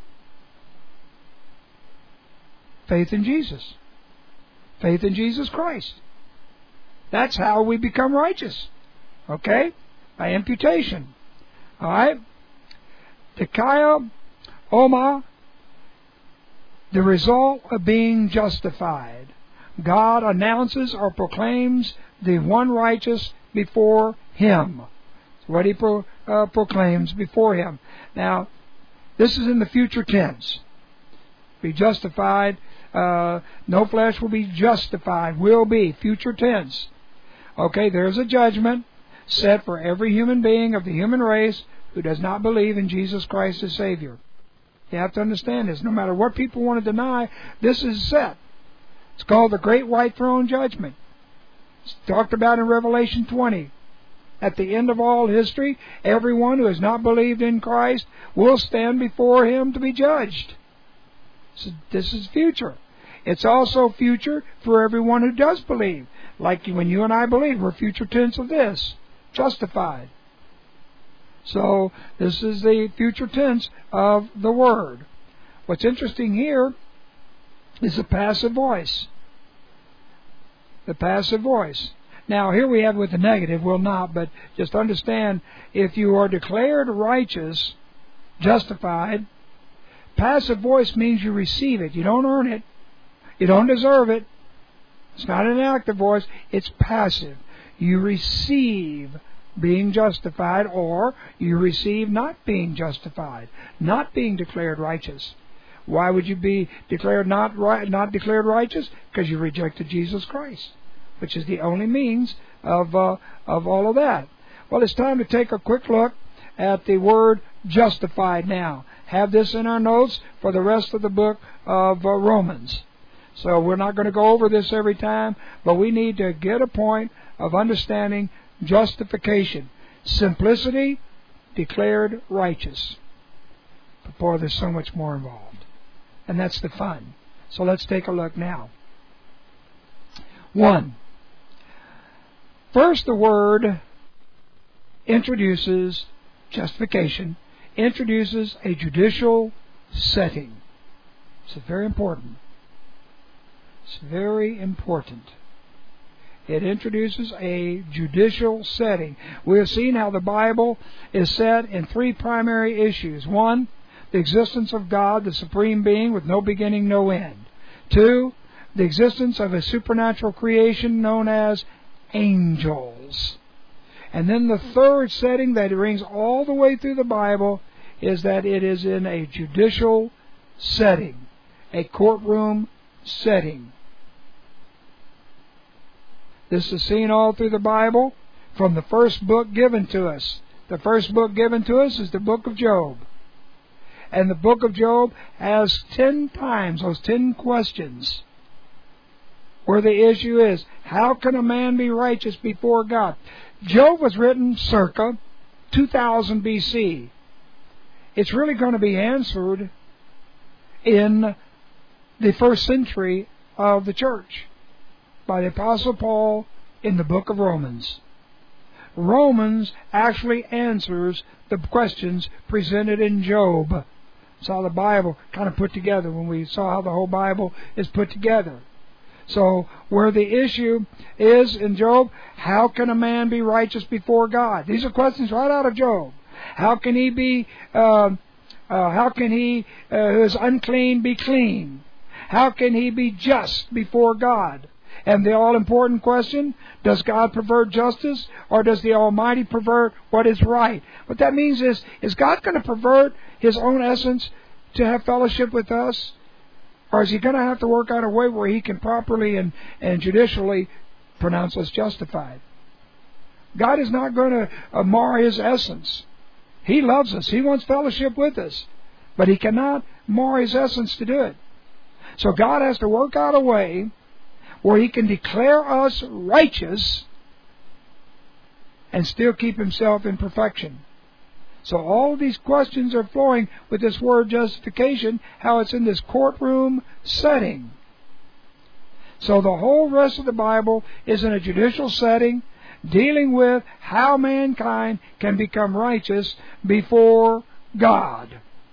Faith in Jesus. Faith in Jesus Christ. That's how we become righteous. Okay? By imputation. Alright? Dikaio oma, the result of being justified. God announces or proclaims the one righteous before Him. It's what He pro, uh, proclaims before Him. Now, this is in the future tense. Be justified. Uh, no flesh will be justified. Will be. Future tense. Okay, there's a judgment set for every human being of the human race who does not believe in Jesus Christ as Savior. You have to understand this. No matter what people want to deny, this is set. It's called the Great White Throne Judgment. It's talked about in Revelation twenty. At the end of all history, everyone who has not believed in Christ will stand before Him to be judged. So this is future. It's also future for everyone who does believe. Like when you and I believe, we're future tense of this. Justified. So this is the future tense of the word. What's interesting here is the passive voice. The passive voice. Now here we have with the negative, will not, but just understand, if you are declared righteous, justified, passive voice means you receive it. You don't earn it. You don't deserve it. It's not an active voice. It's passive. You receive being justified, or you receive not being justified, not being declared righteous. Why would you be declared not right, not declared righteous? Because you rejected Jesus Christ, which is the only means of uh, of all of that. Well, it's time to take a quick look at the word justified now. Have this in our notes for the rest of the book of uh, Romans. So we're not going to go over this every time, but we need to get a point of understanding justification. Simplicity, declared righteous. But boy, there's so much more involved. And that's the fun. So let's take a look now. One. First, the word introduces justification, introduces a judicial setting. It's very important. It's very important. It introduces a judicial setting. We have seen how the Bible is set in three primary issues. One, the existence of God, the supreme being with no beginning, no end. Two, the existence of a supernatural creation known as angels. And then the third setting that rings all the way through the Bible is that it is in a judicial setting, a courtroom setting. This is seen all through the Bible from the first book given to us. The first book given to us is the book of Job. And the book of Job has ten times those ten questions where the issue is, how can a man be righteous before God? Job was written circa two thousand B C. It's really going to be answered in the first century of the church by the Apostle Paul in the book of Romans. Romans actually answers the questions presented in Job. That's how the Bible kind of put together when we saw how the whole Bible is put together. So, where the issue is in Job, how can a man be righteous before God? These are questions right out of Job. How can he be, uh, uh, how can he uh, who is unclean be clean? How can he be just before God? And the all-important question, does God pervert justice, or does the Almighty pervert what is right? What that means is, is God going to pervert His own essence to have fellowship with us? Or is He going to have to work out a way where He can properly and, and judicially pronounce us justified? God is not going to uh, mar His essence. He loves us. He wants fellowship with us. But He cannot mar His essence to do it. So God has to work out a way where He can declare us righteous and still keep Himself in perfection. So all of these questions are flowing with this word justification, how it's in this courtroom setting. So the whole rest of the Bible is in a judicial setting, dealing with how mankind can become righteous before God.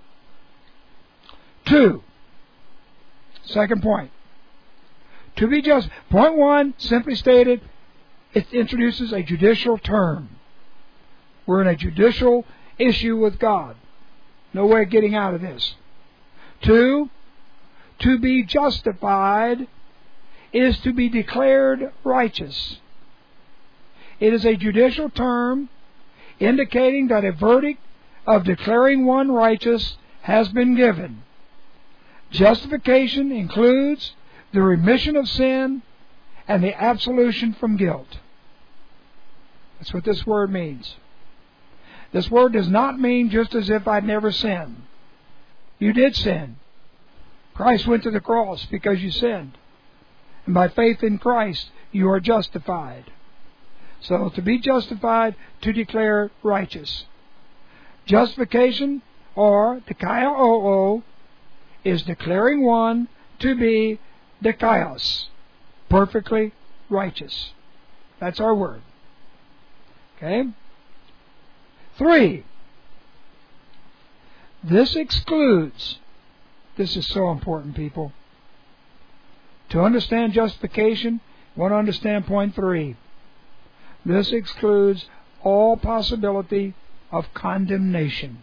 Two. Second point. To be just. Point one, simply stated, it introduces a judicial term. We're in a judicial issue with God. No way of getting out of this. Two, to be justified is to be declared righteous. It is a judicial term indicating that a verdict of declaring one righteous has been given. Justification includes the remission of sin and the absolution from guilt. That's what this word means. This word does not mean just as if I'd never sinned. You did sin. Christ went to the cross because you sinned. And by faith in Christ, you are justified. So to be justified, to declare righteous. Justification, or dikaiō, is declaring one to be dikaios, perfectly righteous. That's our word. Okay? Three, this excludes, this is so important, people. To understand justification, you want to understand point three. This excludes all possibility of condemnation.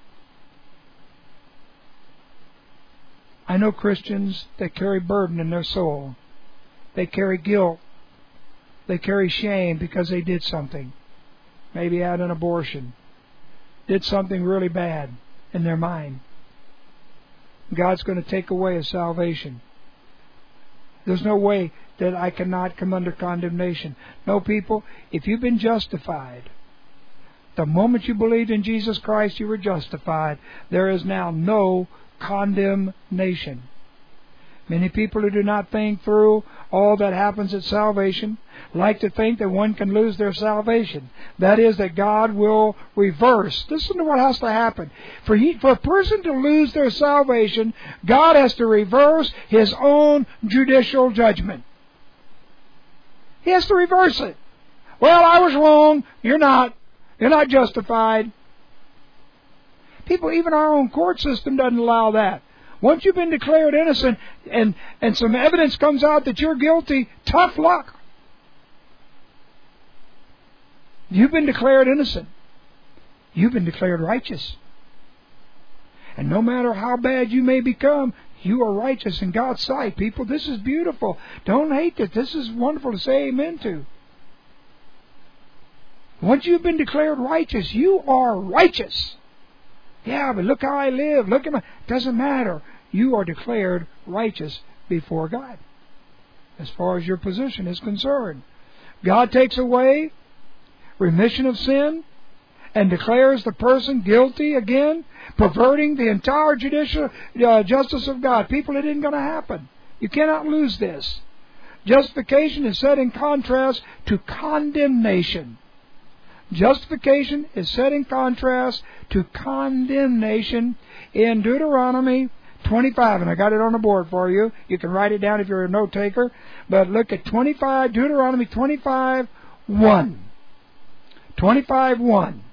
I know Christians that carry burden in their soul. They carry guilt. They carry shame because they did something. Maybe had an abortion. Did something really bad in their mind. God's going to take away His salvation. There's no way that I cannot come under condemnation. No, people, if you've been justified, the moment you believed in Jesus Christ, you were justified. There is now no condemnation. Many people who do not think through all that happens at salvation like to think that one can lose their salvation. That is, that God will reverse. Listen to what has to happen. For, he, for a person to lose their salvation, God has to reverse His own judicial judgment. He has to reverse it. Well, I was wrong. You're not. You're not justified. People, even our own court system doesn't allow that. Once you've been declared innocent and, and some evidence comes out that you're guilty, tough luck. You've been declared innocent. You've been declared righteous. And no matter how bad you may become, you are righteous in God's sight. People, this is beautiful. Don't hate it. This is wonderful to say amen to. Once you've been declared righteous, you are righteous. Yeah, but look how I live. Look at my... Doesn't matter. You are declared righteous before God, as far as your position is concerned. God takes away remission of sin and declares the person guilty again, perverting the entire judicial uh, justice of God. People, it isn't going to happen. You cannot lose this. Justification is set in contrast to condemnation. Justification is set in contrast to condemnation in Deuteronomy twenty-five, and I got it on the board for you. You can write it down if you're a note taker. But look at twenty-five, Deuteronomy twenty-five, one. twenty-five, one.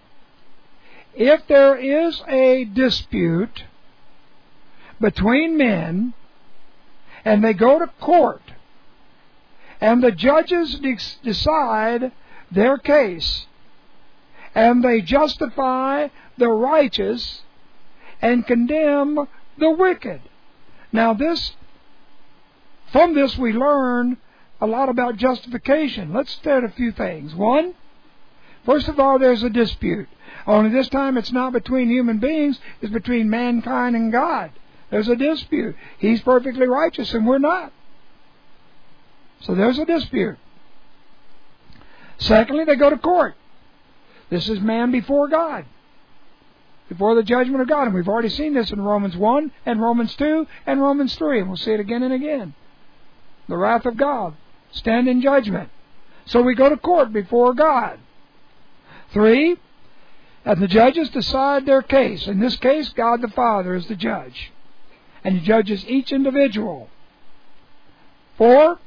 If there is a dispute between men, and they go to court, and the judges de- decide their case, and they justify the righteous and condemn the wicked. Now this, from this we learn a lot about justification. Let's state a few things. One, first of all, there's a dispute. Only this time it's not between human beings, it's between mankind and God. There's a dispute. He's perfectly righteous and we're not. So there's a dispute. Secondly, they go to court. This is man before God, before the judgment of God. And we've already seen this in Romans one and Romans two and Romans three. And we'll see it again and again. The wrath of God. Stand in judgment. So we go to court before God. Three, and the judges decide their case. In this case, God the Father is the judge. And He judges each individual. Four,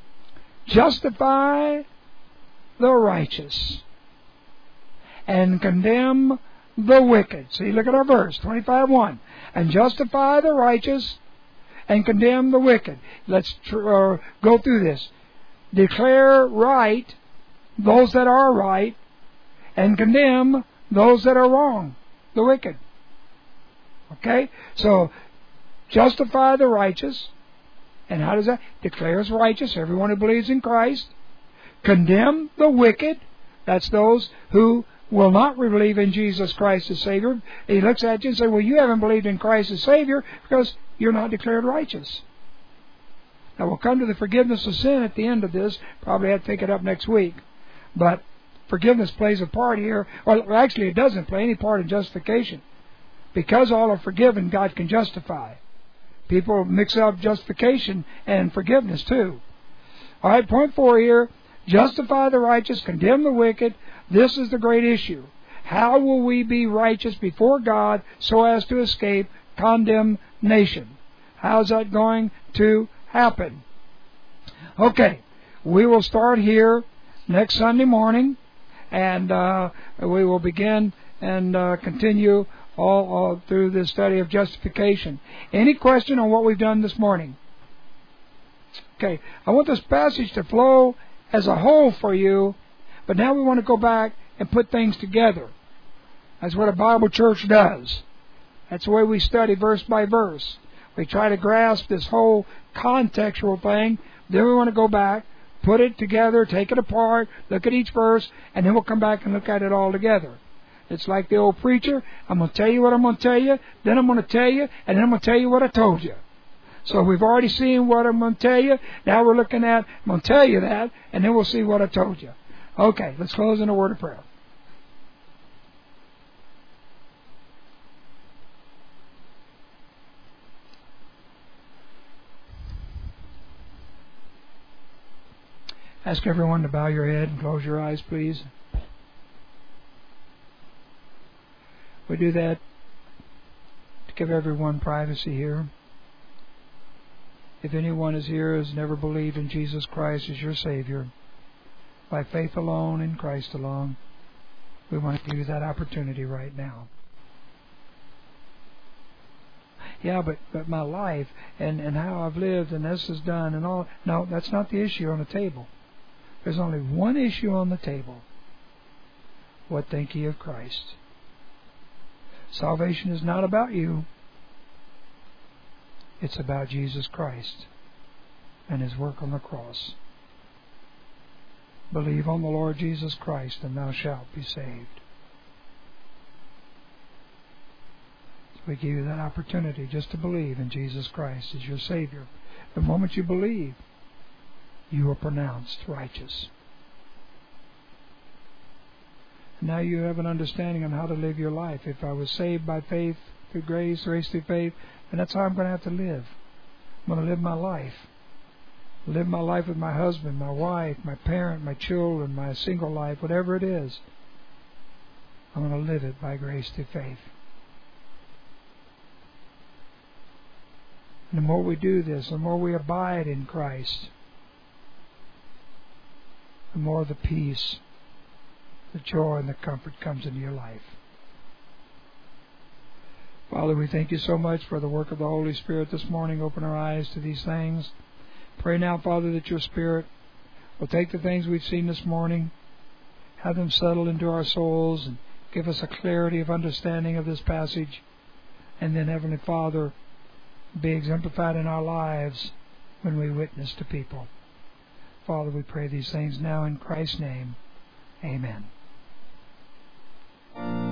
justify the righteous and condemn the wicked. See, look at our verse, twenty-five, one. And justify the righteous and condemn the wicked. Let's tr- uh, go through this. Declare right those that are right and condemn those that are wrong, the wicked. Okay? So, justify the righteous. And how does that? Declares righteous everyone who believes in Christ. Condemn the wicked. That's those who will not believe in Jesus Christ as Savior. He looks at you and says, well, you haven't believed in Christ as Savior because you're not declared righteous. Now, we'll come to the forgiveness of sin at the end of this. Probably have to take it up next week. But forgiveness plays a part here. Well, actually, it doesn't play any part in justification. Because all are forgiven, God can justify. People mix up justification and forgiveness too. All right, point four here. Justify the righteous, condemn the wicked. This is the great issue. How will we be righteous before God so as to escape condemnation? How's that going to happen? Okay, we will start here next Sunday morning, and uh, we will begin and uh, continue all, all through the study of justification. Any question on what we've done this morning? Okay, I want this passage to flow as a whole for you, but now we want to go back and put things together. That's what a Bible church does. That's the way we study verse by verse. We try to grasp this whole contextual thing, then we want to go back, put it together, take it apart, look at each verse, and then we'll come back and look at it all together. It's like the old preacher, I'm going to tell you what I'm going to tell you, then I'm going to tell you, and then I'm going to tell you what I told you. So we've already seen what I'm going to tell you. Now we're looking at, I'm going to tell you that, and then we'll see what I told you. Okay, let's close in a word of prayer. Ask everyone to bow your head and close your eyes, please. We do that to give everyone privacy here. If anyone is here who has never believed in Jesus Christ as your Savior, by faith alone in Christ alone, we want to give you that opportunity right now. Yeah, but, but my life and, and how I've lived and this is done and all. No, that's not the issue on the table. There's only one issue on the table. What think ye of Christ? Salvation is not about you. It's about Jesus Christ and His work on the cross. Believe on the Lord Jesus Christ and thou shalt be saved. So we give you that opportunity just to believe in Jesus Christ as your Savior. The moment you believe, you are pronounced righteous. Now you have an understanding on how to live your life. If I was saved by faith, through grace, grace through faith, then that's how I'm going to have to live. I'm going to live my life. Live my life with my husband, my wife, my parent, my children, my single life, whatever it is. I'm going to live it by grace through faith. And the more we do this, the more we abide in Christ, the more the peace, the joy, and the comfort comes into your life. Father, we thank you so much for the work of the Holy Spirit this morning. Open our eyes to these things. Pray now, Father, that your Spirit will take the things we've seen this morning, have them settle into our souls, and give us a clarity of understanding of this passage. And then, Heavenly Father, be exemplified in our lives when we witness to people. Father, we pray these things now in Christ's name. Amen.